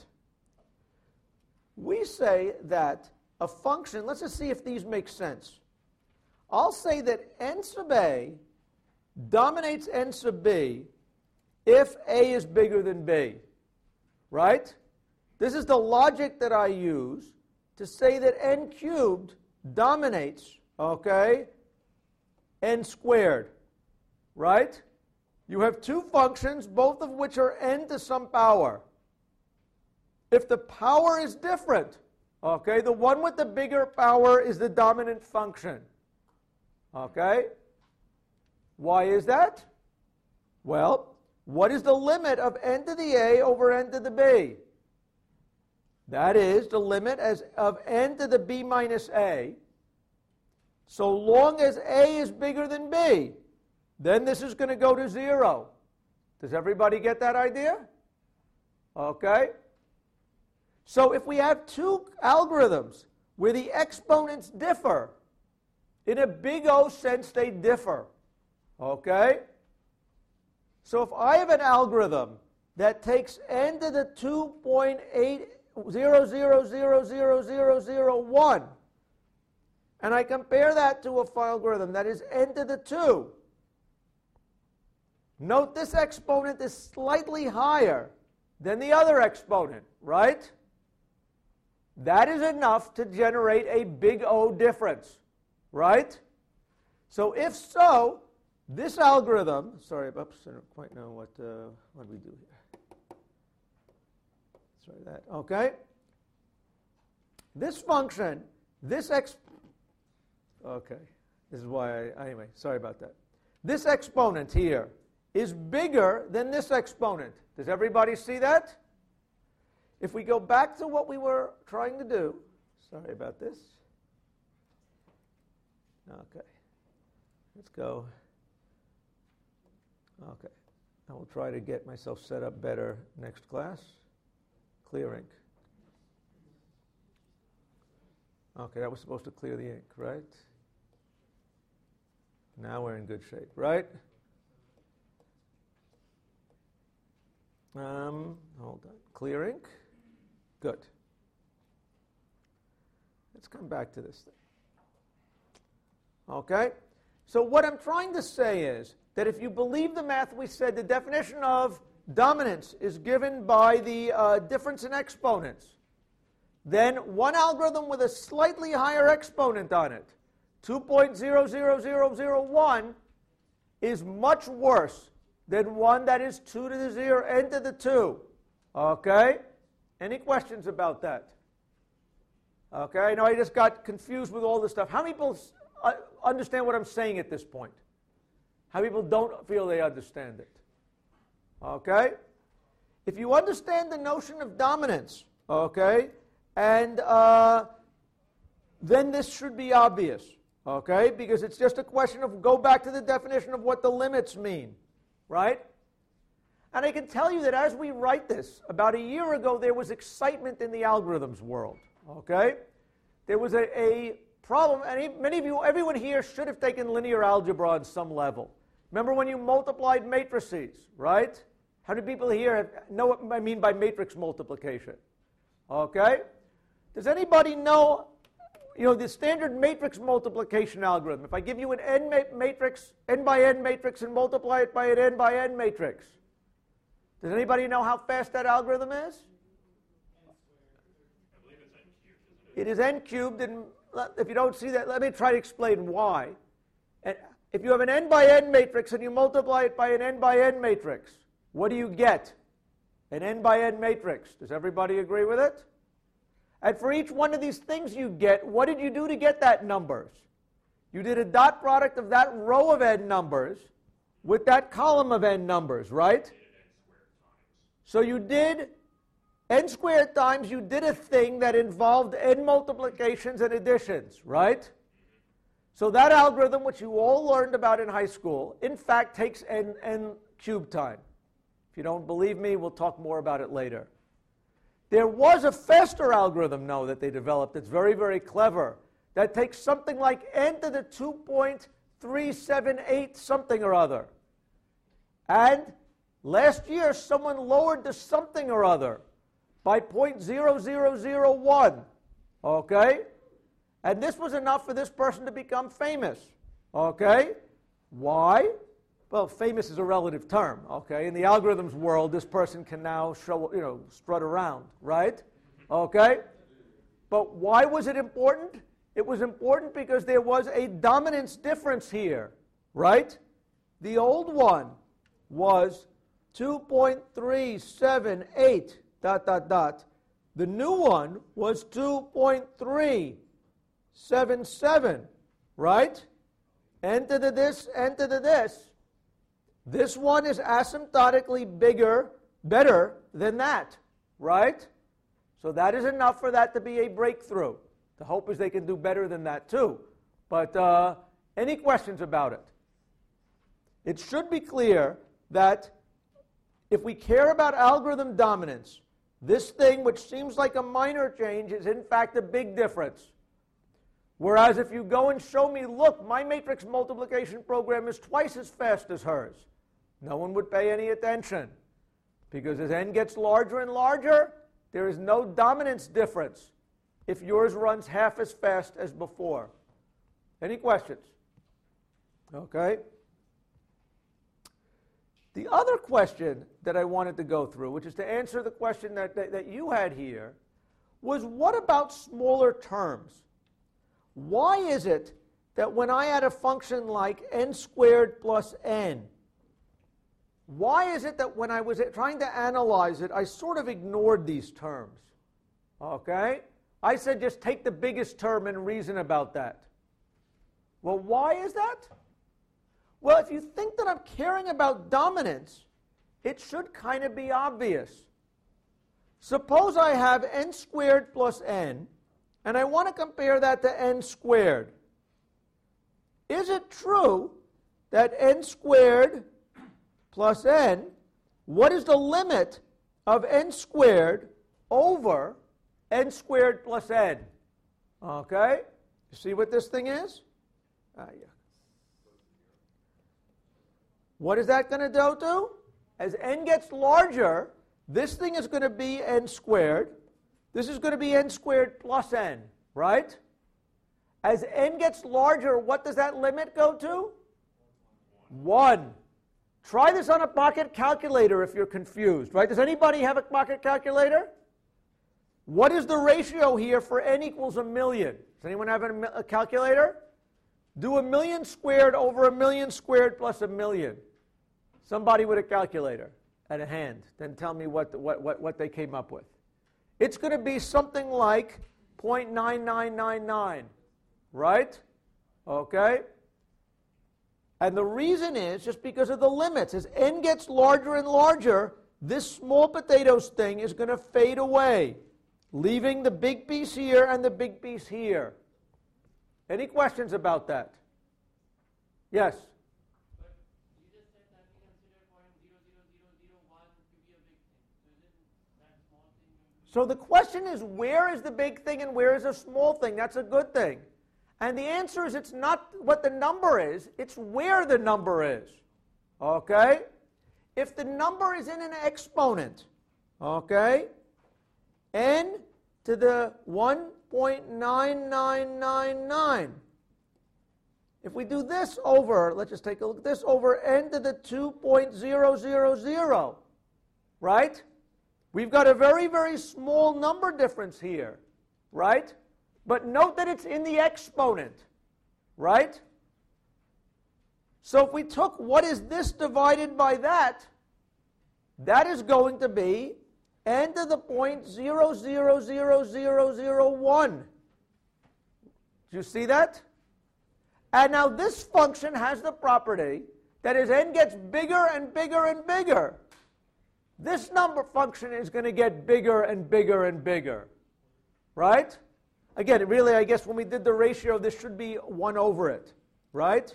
[SPEAKER 1] We say that a function, let's just see if these make sense. I'll say that n sub a dominates n sub b if a is bigger than b. Right? This is the logic that I use to say that n cubed dominates, okay, n squared, right? You have two functions, both of which are n to some power. If the power is different, okay, the one with the bigger power is the dominant function, okay? Why is that? Well, what is the limit of n to the a over n to the b? That is the limit as of n to the b minus a. So long as a is bigger than b, then this is going to go to zero. Does everybody get that idea? Okay. So if we have two algorithms where the exponents differ, in a big O sense they differ. Okay. So if I have an algorithm that takes n to the two point eight zero zero zero zero zero zero one, and I compare that to a algorithm that is n to the two, note this exponent is slightly higher than the other exponent, right? That is enough to generate a big O difference. right? So if so, this algorithm, sorry, oops, I don't quite know what, uh, what do we do here? Sorry, that, okay. This function, this ex, okay, this is why I, anyway, sorry about that. This exponent here is bigger than this exponent. Does everybody see that? If we go back to what we were trying to do, sorry about this. Okay, let's go. Okay, I will try to get myself set up better next class. Clear ink. Okay, that was supposed to clear the ink, right? Now we're in good shape, right? Um, hold on. Clear ink. Good. Let's come back to this thing. Okay? So what I'm trying to say is that if you believe the math we said, the definition of dominance is given by the uh, difference in exponents, then one algorithm with a slightly higher exponent on it, two point zero zero zero zero one, is much worse than one that is two to the zero, n to the two. Okay? Any questions about that? Okay, I know I just got confused with all this stuff. How many people uh, understand what I'm saying at this point? How many people don't feel they understand it? Okay? If you understand the notion of dominance, okay, and uh, then this should be obvious, okay, because it's just a question of go back to the definition of what the limits mean, right? And I can tell you that as we write this, about a year ago there was excitement in the algorithms world, okay? There was a, a problem, and many of you, everyone here should have taken linear algebra on some level. Remember when you multiplied matrices, right? How many people here have, know what I mean by matrix multiplication? Okay? Does anybody know, you know, the standard matrix multiplication algorithm? If I give you an n ma matrix, n by n matrix, and multiply it by an n by n matrix, does anybody know how fast that algorithm is?
[SPEAKER 2] I believe it's n cubed, isn't
[SPEAKER 1] It
[SPEAKER 2] it?
[SPEAKER 1] is n cubed, and if you don't see that, let me try to explain why. And if you have an n by n matrix and you multiply it by an n by n matrix, what do you get? An n by n matrix. Does everybody agree with it? And for each one of these things you get, what did you do to get that numbers? You did a dot product of that row of n numbers with that column of n numbers, right? So you did n squared times, you did a thing that involved n multiplications and additions, right? So that algorithm, which you all learned about in high school, in fact takes n, n cubed time. If you don't believe me, we'll talk more about it later. There was a faster algorithm, though, that they developed that's very, very clever, that takes something like n to the two point three seven eight something or other. And last year, someone lowered the something or other by zero point zero zero zero one, okay? And this was enough for this person to become famous, okay? Why? Well, famous is a relative term, okay? In the algorithms world, this person can now show, you know, strut around, right? Okay? But why was it important? It was important because there was a dominance difference here, right? The old one was two point three seven eight dot, dot, dot. The new one was two point three seven seven, right? Enter the this, enter the this. This one is asymptotically bigger, better than that, right? So that is enough for that to be a breakthrough. The hope is they can do better than that too. But uh, any questions about it? It should be clear that if we care about algorithm dominance, this thing, which seems like a minor change, is in fact a big difference. Whereas if you go and show me, look, my matrix multiplication program is twice as fast as hers, no one would pay any attention. Because as n gets larger and larger, there is no dominance difference if yours runs half as fast as before. Any questions? Okay. The other question that I wanted to go through, which is to answer the question that, that, that you had here, was what about smaller terms? Why is it that when I had a function like n squared plus n, why is it that when I was trying to analyze it, I sort of ignored these terms? Okay? I said just take the biggest term and reason about that. Well, why is that? Well, if you think that I'm caring about dominance, it should kind of be obvious. Suppose I have n squared plus n, and I want to compare that to n squared. Is it true that n squared plus n, what is the limit of n squared over n squared plus n? Okay? You see what this thing is? Ah, yeah. What is that going to go to? As n gets larger, this thing is going to be n squared. This is going to be n squared plus n, right? As n gets larger, what does that limit go to? one. Try this on a pocket calculator if you're confused, right? Does anybody have a pocket calculator? What is the ratio here for n equals a million? Does anyone have a, a calculator? Do a million squared over a million squared plus a million. Somebody with a calculator at a hand, then tell me what, what, what, what they came up with. It's going to be something like zero point nine nine nine nine, right? Okay? And the reason is just because of the limits. As n gets larger and larger, this small potatoes thing is going to fade away, leaving the big piece here and the big piece here. Any questions about that? Yes?
[SPEAKER 5] But you just said that we consider point zero zero zero zero one to be a big thing. So isn't that small thing going to be...
[SPEAKER 1] So the question is, where is the big thing and where is a small thing? That's a good thing. And the answer is it's not what the number is, it's where the number is. Okay? If the number is in an exponent, okay, n to the one point nine nine nine nine. If we do this over, let's just take a look at this, over n to the two point zero zero zero, right? We've got a very, very small number difference here, right? But note that it's in the exponent, right? So if we took what is this divided by that, that is going to be n to the point zero zero zero zero zero one. Do you see that? And now this function has the property that as n gets bigger and bigger and bigger, this number function is going to get bigger and bigger and bigger, right? Again, really, I guess when we did the ratio, this should be one over it, right?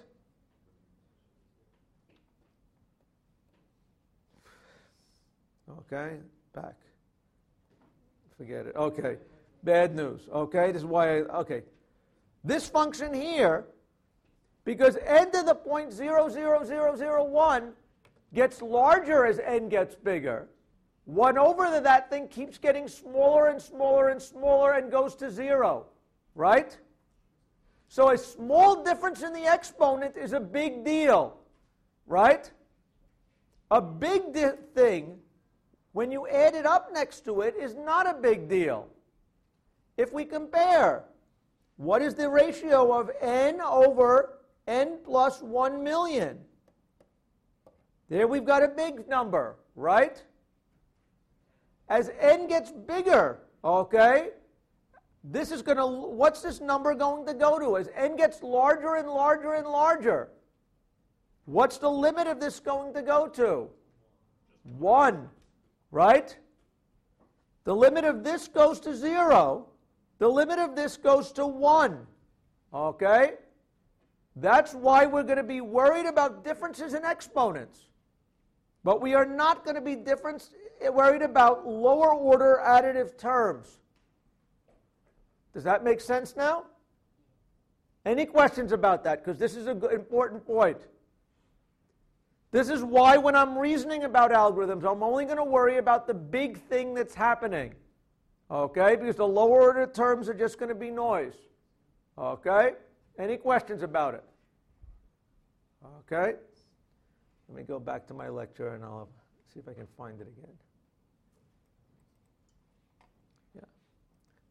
[SPEAKER 1] Okay, back. Forget it. Okay, bad news. Okay, this is why I, okay. This function here, because n to the point zero zero zero zero one gets larger as n gets bigger, one over the, that thing keeps getting smaller and smaller and smaller and goes to zero, right? So a small difference in the exponent is a big deal, right? A big di- thing, when you add it up next to it, is not a big deal. If we compare, what is the ratio of n over n plus one million? There we've got a big number, right? As n gets bigger, okay, this is going to, what's this number going to go to? As n gets larger and larger and larger, what's the limit of this going to go to? one, right? The limit of this goes to zero. The limit of this goes to one, okay? That's why we're going to be worried about differences in exponents. But we are not going to be difference, worried about lower order additive terms. Does that make sense now? Any questions about that? Because this is an important point. This is why when I'm reasoning about algorithms, I'm only going to worry about the big thing that's happening. Okay? Because the lower order terms are just going to be noise. Okay? Any questions about it? Okay? Let me go back to my lecture and I'll see if I can find it again. Yeah.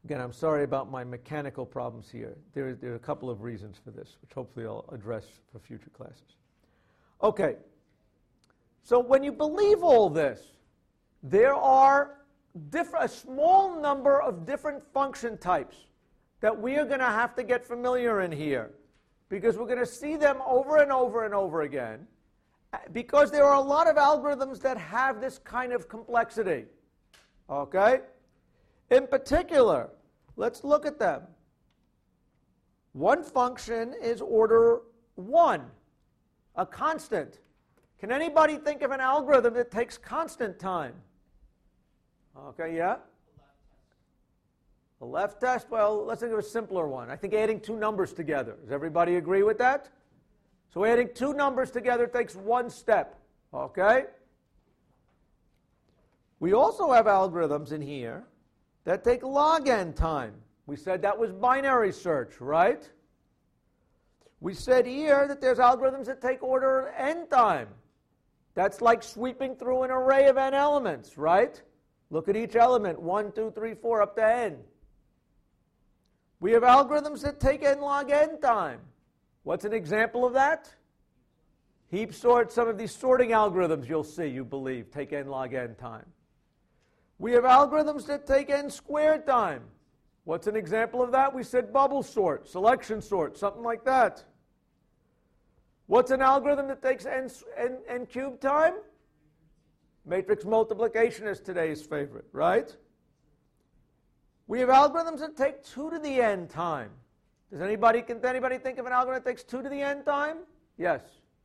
[SPEAKER 1] Again, I'm sorry about my mechanical problems here. There, there are a couple of reasons for this, which hopefully I'll address for future classes. Okay, so when you believe all this, there are different, a small number of different function types that we are going to have to get familiar in here, because we're going to see them over and over and over again, because there are a lot of algorithms that have this kind of complexity. Okay? In particular, let's look at them. One function is order one, a constant. Can anybody think of an algorithm that takes constant time? Okay, yeah? A left test? Well, let's think of a simpler one. I think adding two numbers together. Does everybody agree with that? So adding two numbers together takes one step. Okay? We also have algorithms in here that take log n time. We said that was binary search, right? We said here that there's algorithms that take order n time. That's like sweeping through an array of n elements, right? Look at each element, one, two, three, four, up to n. We have algorithms that take n log n time. What's an example of that? Heap sort, some of these sorting algorithms you'll see, you believe, take n log n time. We have algorithms that take n squared time. What's an example of that? We said bubble sort, selection sort, something like that. What's an algorithm that takes n, n, n cubed time? Matrix multiplication is today's favorite, right? We have algorithms that take two to the n time. Does anybody, can anybody think of an algorithm that takes two to the n time? Yes.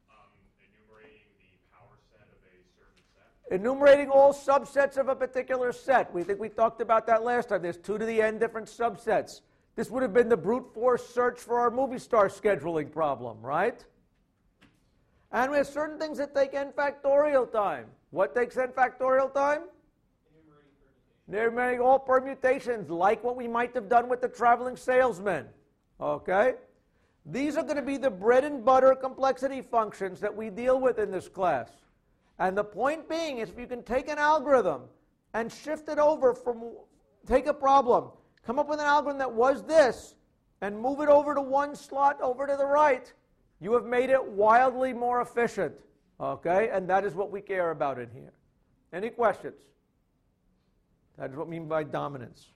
[SPEAKER 1] Enumerating all subsets of a particular set. We think we talked about that last time. There's two to the n different subsets. This would have been the brute force search for our movie star scheduling problem, right? And we have certain things that take n factorial time. What takes n factorial time? Enumerating all permutations, like what we might have done with the traveling salesman. Okay? These are going to be the bread and butter complexity functions that we deal with in this class. And the point being is if you can take an algorithm and shift it over from, take a problem, come up with an algorithm that was this, and move it over to one slot over to the right, you have made it wildly more efficient. Okay? And that is what we care about in here. Any questions? That is what we mean by dominance.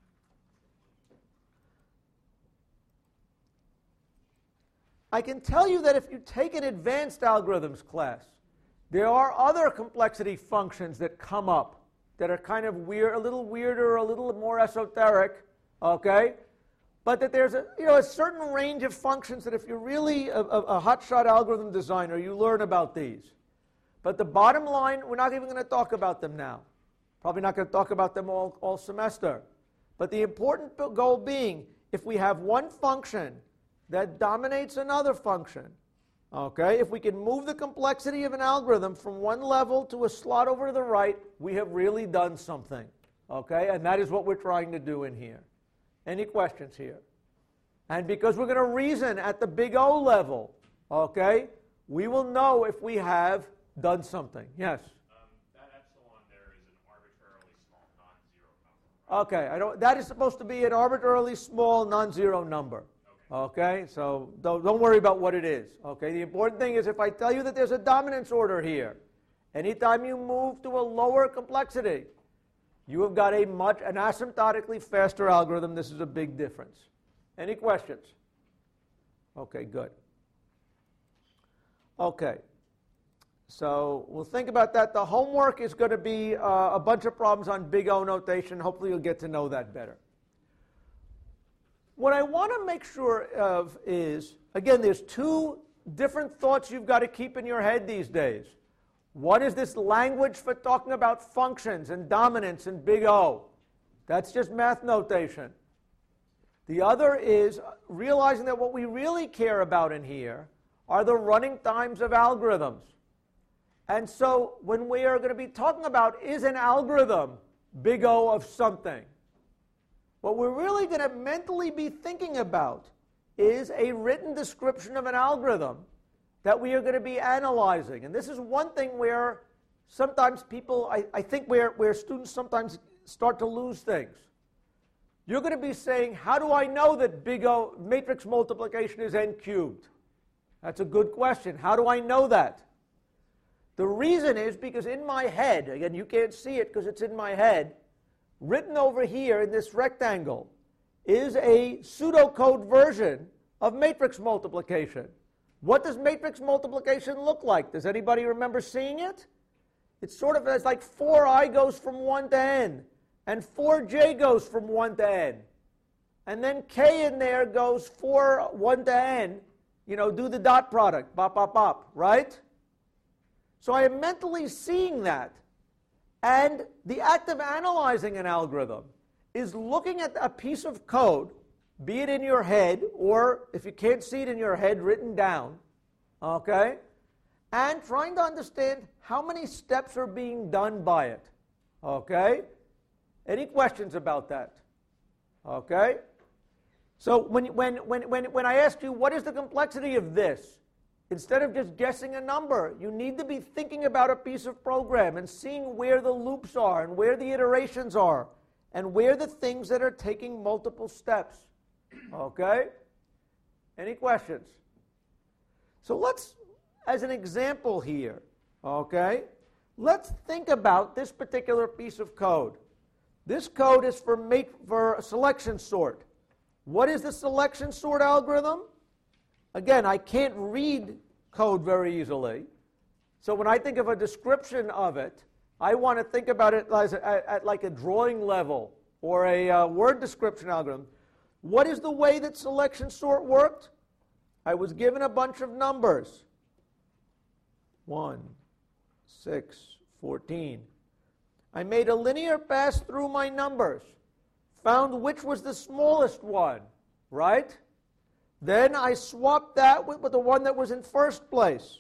[SPEAKER 1] I can tell you that if you take an advanced algorithms class, there are other complexity functions that come up that are kind of weird, a little weirder, a little more esoteric, okay? But that there's a, you know, a certain range of functions that if you're really a, a, a hotshot algorithm designer, you learn about these. But the bottom line, we're not even going to talk about them now. Probably not going to talk about them all, all semester. But the important goal being, if we have one function that dominates another function, okay, if we can move the complexity of an algorithm from one level to a slot over to the right, we have really done something. Okay, and that is what we're trying to do in here. Any questions here? And because we're going to reason at the big O level, okay, we will know if we have done something. Yes?
[SPEAKER 2] Um, that epsilon there is an arbitrarily small non-zero number. Right?
[SPEAKER 1] Okay, I don't, that is supposed to be an arbitrarily small non-zero number. Okay, so don't, don't worry about what it is. Okay, the important thing is if I tell you that there's a dominance order here, anytime you move to a lower complexity, you have got a much, an asymptotically faster algorithm. This is a big difference. Any questions? Okay, good. Okay, so we'll think about that. The homework is going to be uh, a bunch of problems on big O notation. Hopefully you'll get to know that better. What I want to make sure of is, again, there's two different thoughts you've got to keep in your head these days. One is this language for talking about functions and dominance and big O. That's just math notation. The other is realizing that what we really care about in here are the running times of algorithms. And so when we are going to be talking about is an algorithm big O of something, what we're really going to mentally be thinking about is a written description of an algorithm that we are going to be analyzing. And this is one thing where sometimes people, I, I think where, where students sometimes start to lose things. you're going to be saying, how do I know that big O matrix multiplication is n cubed? That's a good question. How do I know that? The reason is because in my head, again, you can't see it because it's in my head, written over here in this rectangle is a pseudocode version of matrix multiplication. What does matrix multiplication look like? Does anybody remember seeing it? It's sort of as like four i goes from one to n, and four j goes from one to n. And then k in there goes four, one to n. You know, do the dot product, bop, bop, bop, right? So I am mentally seeing that. And the act of analyzing an algorithm is looking at a piece of code, be it in your head, or if you can't see it in your head, written down, okay? And trying to understand how many steps are being done by it, okay? Any questions about that? Okay? So when, when, when, when, when I asked you, what is the complexity of this? Instead of just guessing a number, you need to be thinking about a piece of program and seeing where the loops are and where the iterations are and where the things that are taking multiple steps. Okay? Any questions? So let's, as an example here, okay, let's think about this particular piece of code. This code is for, make, for selection sort. What is the selection sort algorithm? Again, I can't read code very easily. So when I think of a description of it, I want to think about it as a, at, at like a drawing level or a uh, word description algorithm. What is the way that selection sort worked? I was given a bunch of numbers. one, six, fourteen. I made a linear pass through my numbers, found which was the smallest one, right? Then I swapped that with, with the one that was in first place.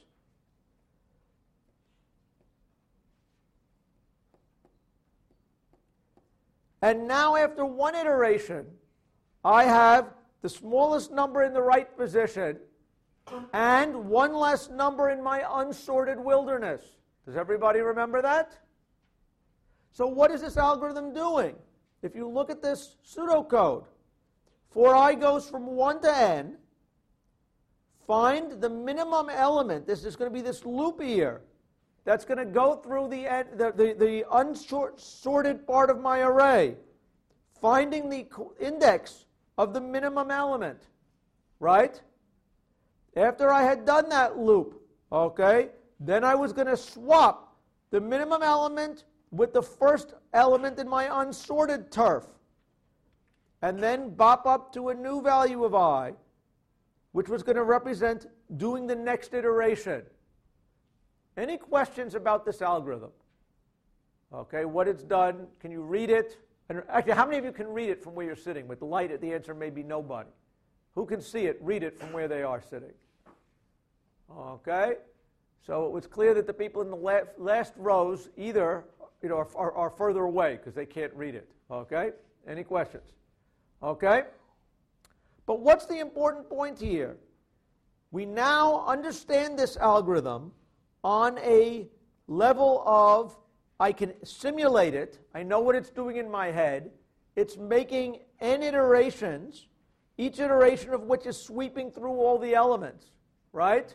[SPEAKER 1] And now after one iteration, I have the smallest number in the right position and one less number in my unsorted wilderness. Does everybody remember that? So what is this algorithm doing? If you look at this pseudocode, four i goes from one to n, find the minimum element. This is going to be this loop here that's going to go through the, the, the, the unsorted part of my array, finding the index of the minimum element, right? After I had done that loop, okay, then I was going to swap the minimum element with the first element in my unsorted turf, and then bop up to a new value of I, which was going to represent doing the next iteration. Any questions about this algorithm? Okay, what it's done, can you read it? And actually, how many of you can read it from where you're sitting? With the light, the answer may be nobody. Who can see it, read it from where they are sitting? Okay, so it was clear that the people in the la last rows either you know, are, are, are further away because they can't read it. Okay, any questions? Okay, but what's the important point here? We now understand this algorithm on a level of I can simulate it. I know what it's doing in my head. It's making n iterations, each iteration of which is sweeping through all the elements, right?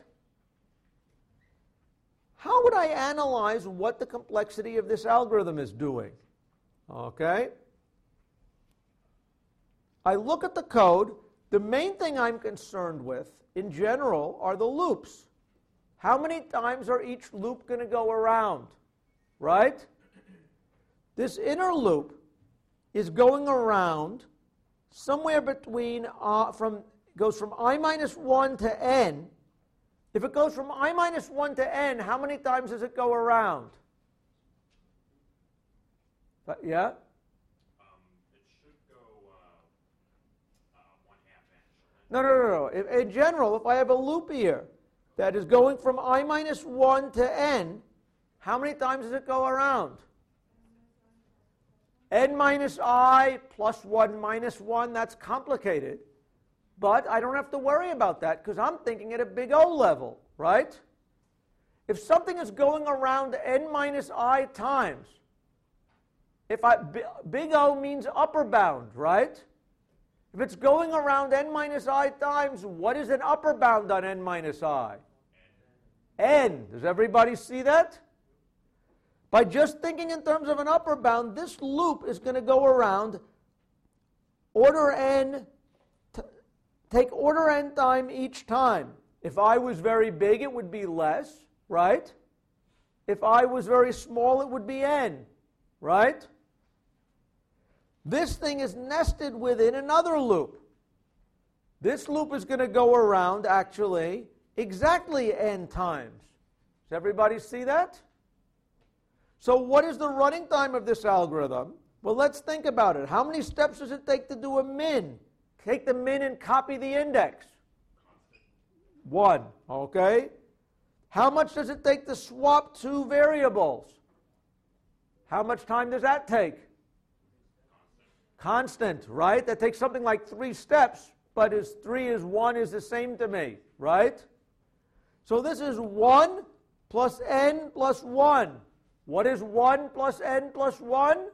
[SPEAKER 1] How would I analyze what the complexity of this algorithm is doing? Okay. I look at the code. The main thing I'm concerned with, in general, are the loops. How many times are each loop going to go around? Right? This inner loop is going around somewhere between, uh, from, goes from I minus one to n. If it goes from I minus one to n, how many times does it go around? But, yeah?
[SPEAKER 2] Um, it should go uh, uh, one half n.
[SPEAKER 1] No, no, no, no. In, in general, if I have a loop here that is going from I minus one to n, how many times does it go around? N minus I plus one minus one, that's complicated. But I don't have to worry about that because I'm thinking at a big O level, right? If something is going around n minus I times, if I, b- big O means upper bound, right? If it's going around n minus I times, what is an upper bound on n minus I? N. Does everybody see that? By just thinking in terms of an upper bound, this loop is going to go around order n, t- take order n time each time. If I was very big, it would be less, right? If I was very small, it would be n, right? This thing is nested within another loop. This loop is going to go around, actually, exactly n times. Does everybody see that? So what is the running time of this algorithm? Well, let's think about it. How many steps does it take to do a min? Take the min and copy the index. One, okay? How much does it take to swap two variables? How much time does that take? Constant, right? That takes something like three steps, but is three is one is the same to me, right? So this is one plus n plus one. What is one plus n plus one?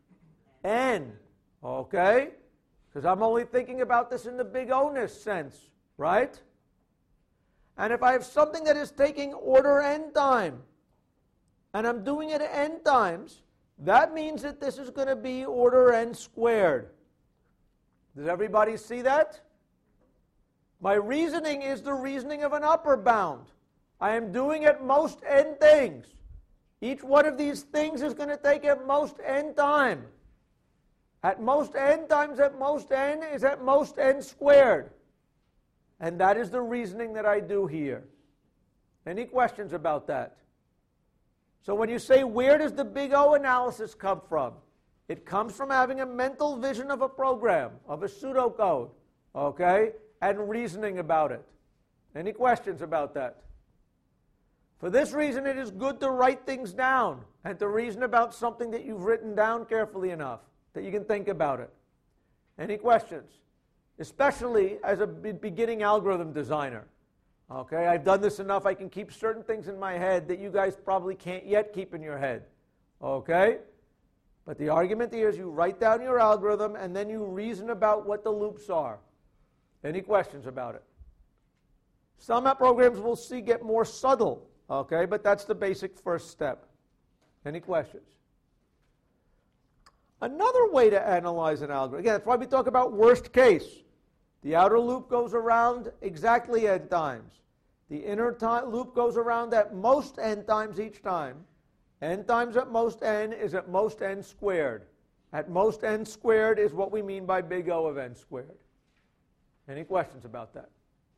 [SPEAKER 1] N, okay? Because I'm only thinking about this in the big O-ness sense, right? And if I have something that is taking order n time, and I'm doing it n times, that means that this is going to be order n squared. Does everybody see that? My reasoning is the reasoning of an upper bound. I am doing at most n things. Each one of these things is going to take at most n time. At most n times at most n is at most n squared. And that is the reasoning that I do here. Any questions about that? So when you say, where does the big O analysis come from? It comes from having a mental vision of a program, of a pseudocode, okay, and reasoning about it. Any questions about that? For this reason, it is good to write things down and to reason about something that you've written down carefully enough that you can think about it. Any questions? Especially as a be- beginning algorithm designer. Okay, I've done this enough, I can keep certain things in my head that you guys probably can't yet keep in your head. Okay? But the argument here is you write down your algorithm and then you reason about what the loops are. Any questions about it? Some programs we'll see get more subtle, okay, but that's the basic first step. Any questions? Another way to analyze an algorithm, again, that's why we talk about worst case. The outer loop goes around exactly n times. The inner ti- loop goes around at most n times each time. N times at most n is at most n squared. At most n squared is what we mean by big O of n squared. Any questions about that?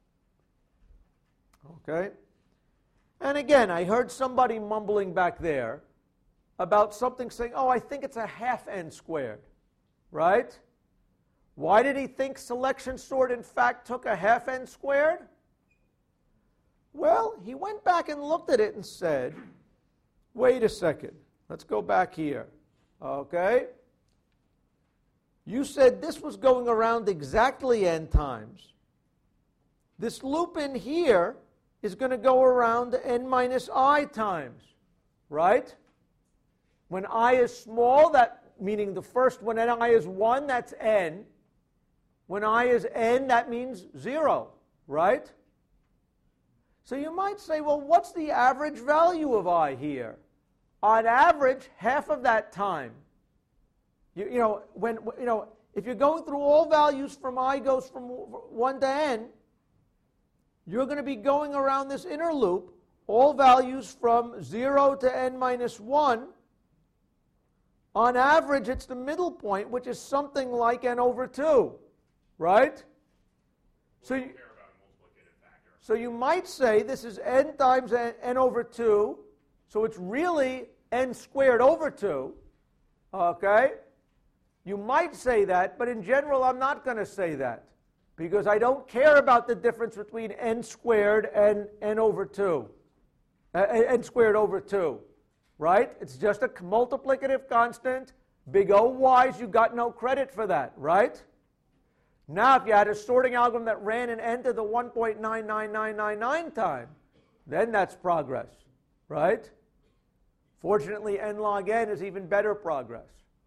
[SPEAKER 1] Okay. And again, I heard somebody mumbling back there about something saying, oh, I think it's a half n squared, right? Why did he think selection sort in fact took a half n squared? Well, he went back and looked at it and said, wait a second, let's go back here, okay? You said this was going around exactly n times. This loop in here is going to go around n minus I times, right? When I is small, that meaning the first, when I is one, that's n. When I is n, that means zero, right? So you might say, well, what's the average value of I here? On average, half of that time. You, you know, when you know, if you're going through all values from I goes from one to n, you're going to be going around this inner loop, all values from zero to n minus one. On average, it's the middle point, which is something like n over two, right? So you, so you might say this is n times n, n over two, so it's really n squared over two, okay? You might say that, but in general, I'm not going to say that, because I don't care about the difference between n squared and n over two, uh, n squared over two. Right? It's just a multiplicative constant. Big O-wise, you got no credit for that, right? Now, if you had a sorting algorithm that ran an n to the one point nine nine nine nine nine time, then that's progress, right? Fortunately, n log n is even better progress,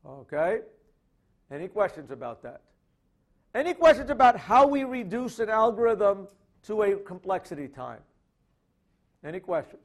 [SPEAKER 1] Okay? Any questions about that? Any questions about how we reduce an algorithm to a complexity time? Any questions?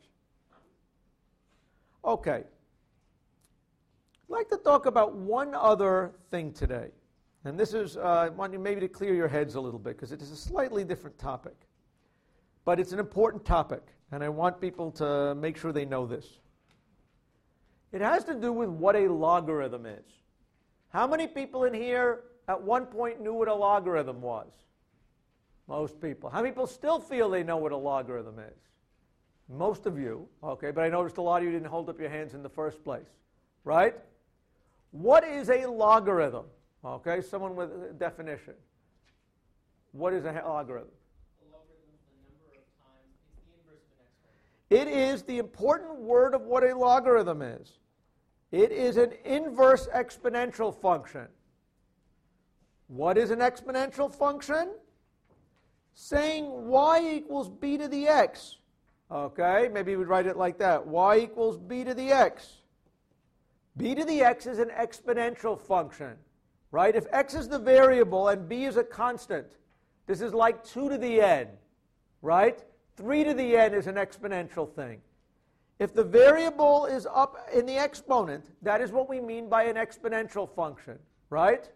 [SPEAKER 1] Okay. I'd like to talk about one other thing today. And this is, uh, I want you maybe to clear your heads a little bit because it is a slightly different topic. But it's an important topic, and I want people to make sure they know this. It has to do with what a logarithm is. How many people in here at one point knew what a logarithm was? Most people. How many people still feel they know what a logarithm is? Most of you. Okay, but I noticed a lot of you didn't hold up your hands in the first place. Right? What is a logarithm? Okay, someone with a definition. What is a logarithm?
[SPEAKER 5] A logarithm is the number of times, it's the inverse of an exponent.
[SPEAKER 1] It is the important word of what a logarithm is. It is an inverse exponential function. What is an exponential function? Saying y equals b to the x. Okay, maybe we'd write it like that. Y equals b to the x. B to the x is an exponential function. Right? If x is the variable and b is a constant, this is like two to the n. Right? three to the n is an exponential thing. If the variable is up in the exponent, that is what we mean by an exponential function. Right?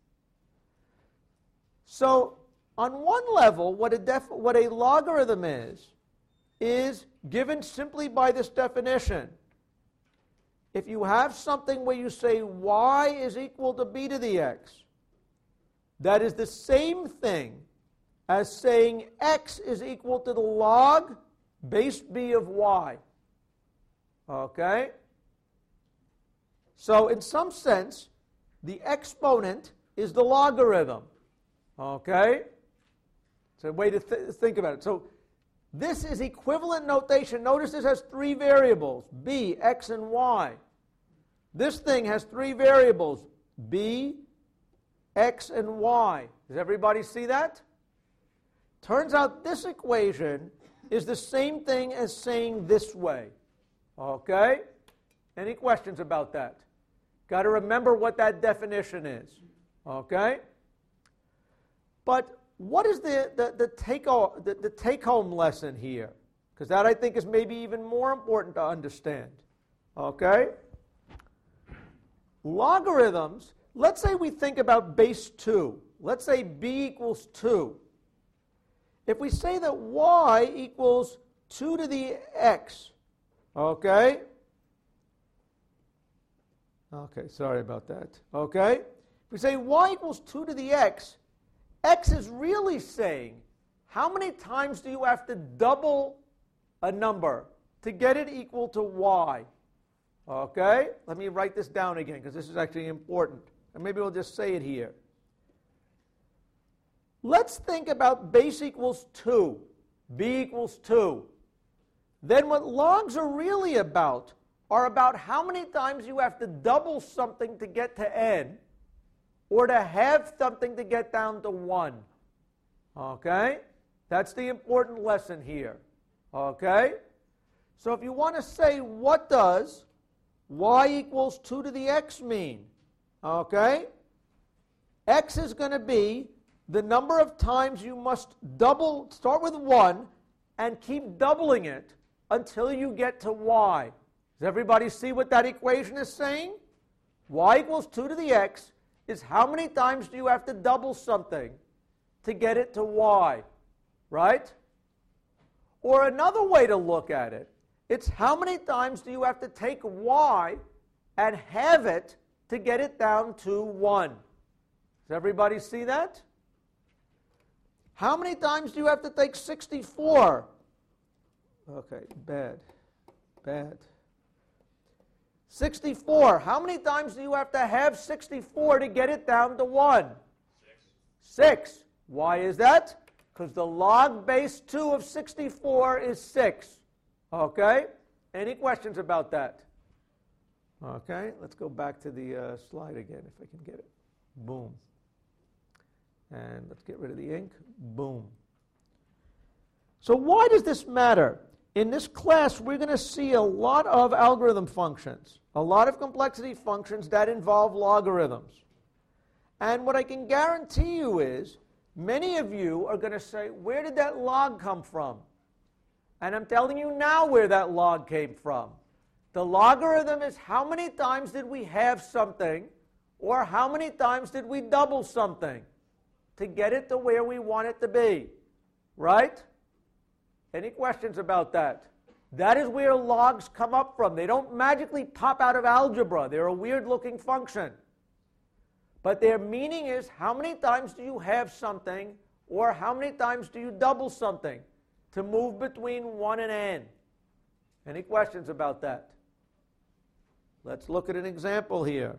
[SPEAKER 1] So, on one level, what a, def what a logarithm is, is given simply by this definition. If you have something where you say y is equal to b to the x, that is the same thing as saying x is equal to the log base b of y. Okay? So in some sense, the exponent is the logarithm. Okay? It's a way to th think about it. So this is equivalent notation. Notice this has three variables, b, x, and y. This thing has three variables, b, x, and y. Does everybody see that? Turns out this equation is the same thing as saying this way. Okay? Any questions about that? Got to remember what that definition is. Okay? But what is the, the, the, take, the, the take-home lesson here? Because that, I think, is maybe even more important to understand. Okay? Logarithms, let's say we think about base two. Let's say b equals two. If we say that y equals two to the x, okay? Okay, sorry about that. Okay? If we say y equals two to the x, x is really saying, how many times do you have to double a number to get it equal to y? Okay? Let me write this down again because this is actually important. And maybe we'll just say it here. Let's think about base equals two, b equals two. Then what logs are really about are about how many times you have to double something to get to n, or to have something to get down to one. Okay? That's the important lesson here. Okay? So if you want to say, what does y equals two to the x mean? Okay? X is going to be the number of times you must double, start with one, and keep doubling it until you get to y. Does everybody see what that equation is saying? Y equals two to the x is how many times do you have to double something to get it to y, right? Or another way to look at it, it's how many times do you have to take y and have it to get it down to one. Does everybody see that? How many times do you have to take sixty-four? Okay, bad, bad. sixty-four. How many times do you have to have sixty-four to get it down to one? Six. Six. Why is that? Because the log base two of sixty-four is six. Okay? Any questions about that? Okay, let's go back to the uh, slide again if I can get it. Boom. And let's get rid of the ink. Boom. So why does this matter? in this class, we're going to see a lot of algorithm functions, a lot of complexity functions that involve logarithms. And what I can guarantee you is, many of you are going to say, where did that log come from? And I'm telling you now where that log came from. The logarithm is how many times did we have something, or how many times did we double something to get it to where we want it to be, right? Any questions about that? That is where logs come up from. They don't magically pop out of algebra. They're a weird-looking function. But their meaning is how many times do you have something, or how many times do you double something to move between one and n? Any questions about that? Let's look at an example here.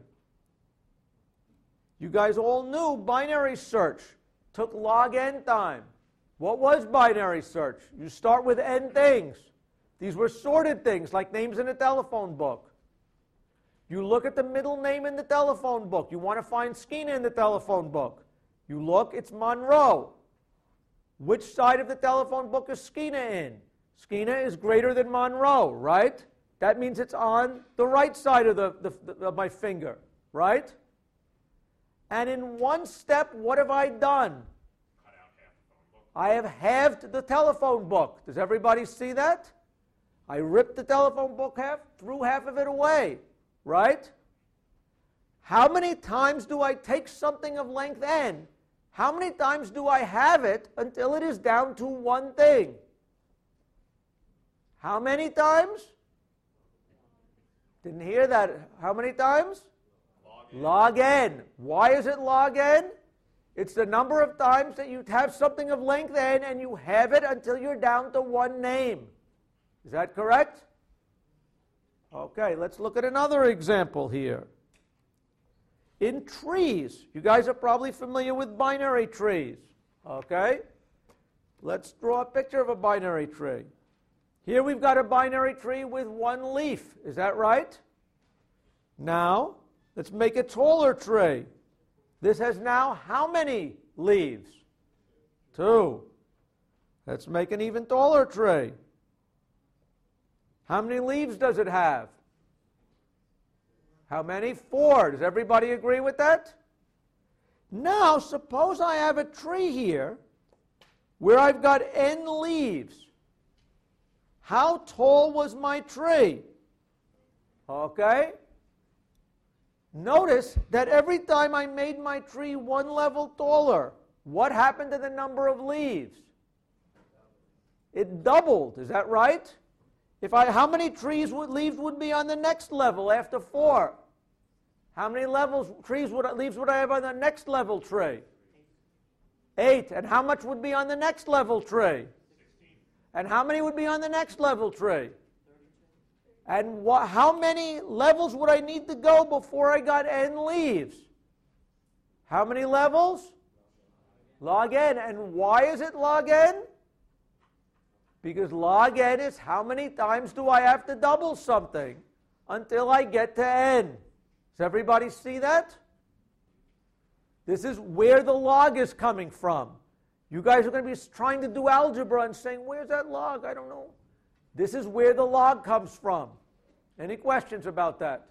[SPEAKER 1] You guys all knew binary search took log n time. What was binary search? You start with n things. These were sorted things, like names in a telephone book. You look at the middle name in the telephone book. You want to find Skeena in the telephone book. You look, it's Monroe. Which side of the telephone book is Skeena in? Skeena is greater than Monroe, right? That means it's on the right side of, the, the, the, of my finger, right? And in one step, what have I done?
[SPEAKER 2] Cut out half the phone book.
[SPEAKER 1] I have halved the telephone book. Does everybody see that? I ripped the telephone book half, threw half of it away, right? How many times do I take something of length n? How many times do I have it until it is down to one thing? How many times? Didn't hear that. How many times?
[SPEAKER 2] Log n.
[SPEAKER 1] Log n. Why is it log n? It's the number of times that you have something of length n and you have it until you're down to one name. Is that correct? Okay, let's look at another example here. In trees, you guys are probably familiar with binary trees. Okay? Let's draw a picture of a binary tree. Here we've got a binary tree with one leaf. Is that right? Now, let's make a taller tree. This has now how many leaves? Two. Let's make an even taller tree. How many leaves does it have? How many? Four. Does everybody agree with that? Now, suppose I have a tree here where I've got n leaves. How tall was my tree? Okay. Notice that every time I made my tree one level taller, what happened to the number of leaves? It doubled. Is that right? If I, how many trees would leaves would be on the next level after four? How many levels trees would leaves would I have on the next level tree? Eight. And how much would be on the next level tree? And how many would be on the next level tree? And wh- how many levels would I need to go before I got n leaves? How many levels? Log n. And why is it log n? Because log n is how many times do I have to double something until I get to n. Does everybody see that? This is where the log is coming from. You guys are going to be trying to do algebra and saying, where's that log? I don't know. This is where the log comes from. Any questions about that?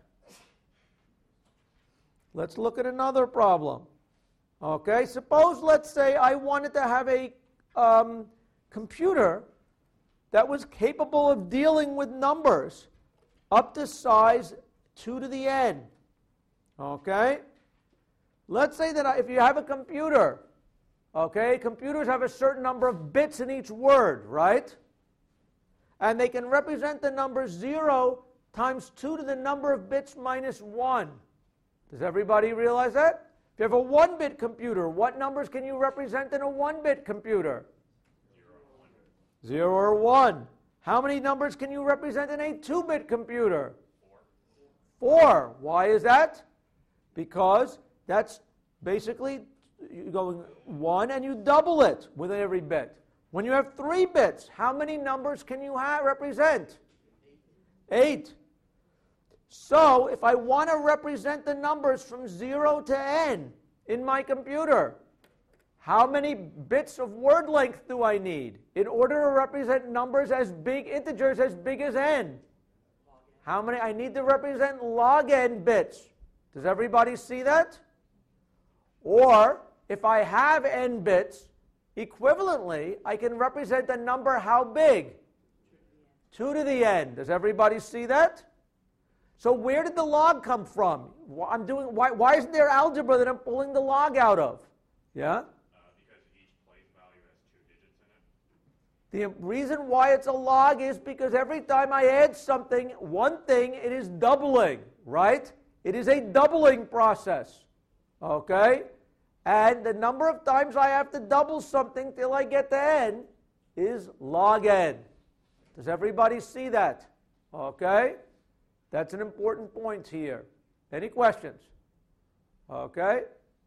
[SPEAKER 1] Let's look at another problem. Okay, suppose, let's say, I wanted to have a um, computer that was capable of dealing with numbers up to size two to the n. Okay? Let's say that I, if you have a computer, okay, computers have a certain number of bits in each word, right? And they can represent the number zero times two to the number of bits minus one. Does everybody realize that? If you have a one-bit computer, what numbers can you represent in a one-bit computer? Zero or one. How many numbers can you represent in a two-bit computer? Four. Four. Why is that? Because that's basically you're going one and you double it with every bit. When you have three bits, how many numbers can you have, represent? Eight. So if I want to represent the numbers from zero to n in my computer, How many bits of word length do I need in order to represent numbers as big, integers as big as n? How many? I need to represent log n bits. Does everybody see that? Or, if I have n bits, equivalently, I can represent the number how big? two to the n. Does everybody see that? So where did the log come from? I'm doing, why, why isn't there algebra that I'm pulling the log out of? Yeah?
[SPEAKER 2] Uh, because each place value has two digits in it.
[SPEAKER 1] The reason why it's a log is because every time I add something, one thing, it is doubling, right? It is a doubling process, okay? And the number of times I have to double something till I get to n is log n. Does everybody see that? Okay? That's an important point here. Any questions? Okay?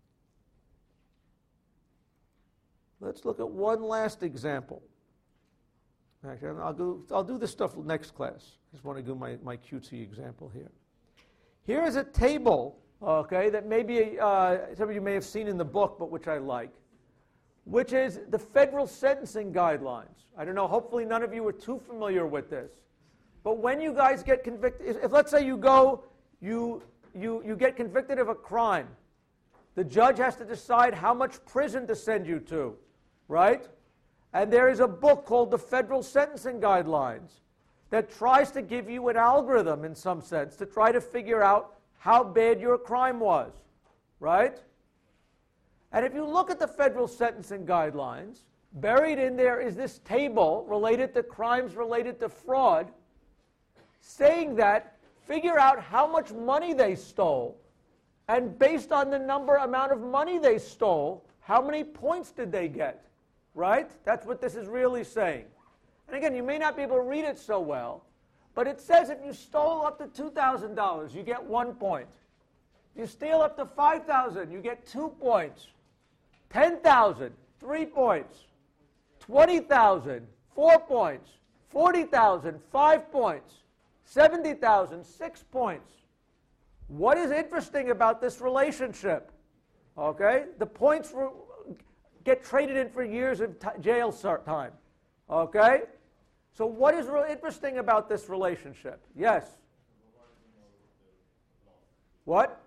[SPEAKER 1] Let's look at one last example. Actually, I'll do, I'll do this stuff next class. I just want to do my, my cutesy example here. Here is a table, okay, that maybe uh, some of you may have seen in the book, but which I like, which is the federal sentencing guidelines. I don't know, hopefully none of you are too familiar with this. But when you guys get convicted, if, if let's say you go, you, you, you get convicted of a crime, the judge has to decide how much prison to send you to, right? And there is a book called the Federal Sentencing Guidelines that tries to give you an algorithm, in some sense, to try to figure out how bad your crime was, right? And if you look at the Federal Sentencing Guidelines, buried in there is this table related to crimes related to fraud, saying that figure out how much money they stole, and based on the number amount of money they stole, how many points did they get, right? That's what this is really saying. And again, you may not be able to read it so well, but it says if you stole up to two thousand dollars, you get one point. If you steal up to five thousand dollars, you get two points. ten thousand dollars, three points. twenty thousand dollars, four points. forty thousand dollars, five points. seventy thousand dollars, six points. What is interesting about this relationship? Okay? The points were, get traded in for years of t- jail time. Okay? So what is really interesting about this relationship? Yes? What?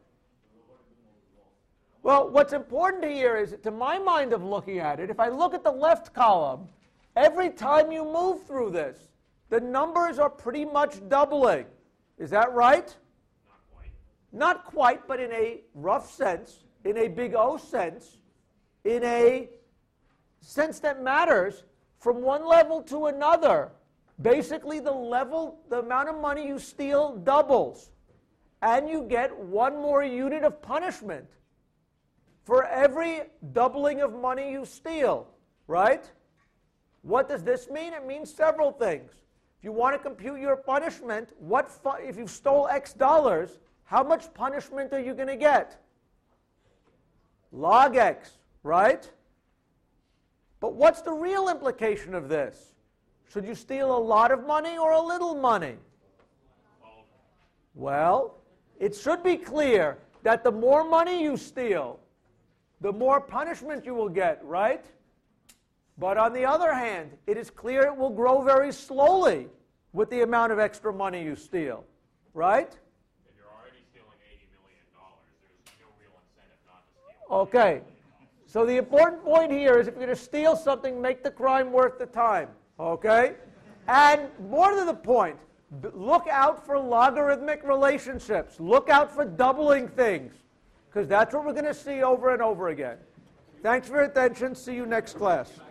[SPEAKER 1] Well, what's important here is, to my mind of looking at it, if I look at the left column, every time you move through this, the numbers are pretty much doubling. Is that right?
[SPEAKER 2] Not quite.
[SPEAKER 1] Not quite, but in a rough sense, in a big O sense, in a sense that matters, from one level to another, basically the level, the amount of money you steal doubles. And you get one more unit of punishment for every doubling of money you steal, right? What does this mean? It means several things. If you want to compute your punishment, what fu- if you stole X dollars, how much punishment are you going to get? Log X, right? But what's the real implication of this? Should you steal a lot of money or a little money? Well, it should be clear that the more money you steal, the more punishment you will get, right? But on the other hand, it is clear it will grow very slowly with the amount of extra money you steal, right?
[SPEAKER 2] If you're already stealing eighty million dollars, there's no real incentive not to steal.
[SPEAKER 1] Okay. So the important point here is if you're going to steal something, make the crime worth the time, okay? And more to the point, b- look out for logarithmic relationships. Look out for doubling things, because that's what we're going to see over and over again. Thanks for your attention. See you next class.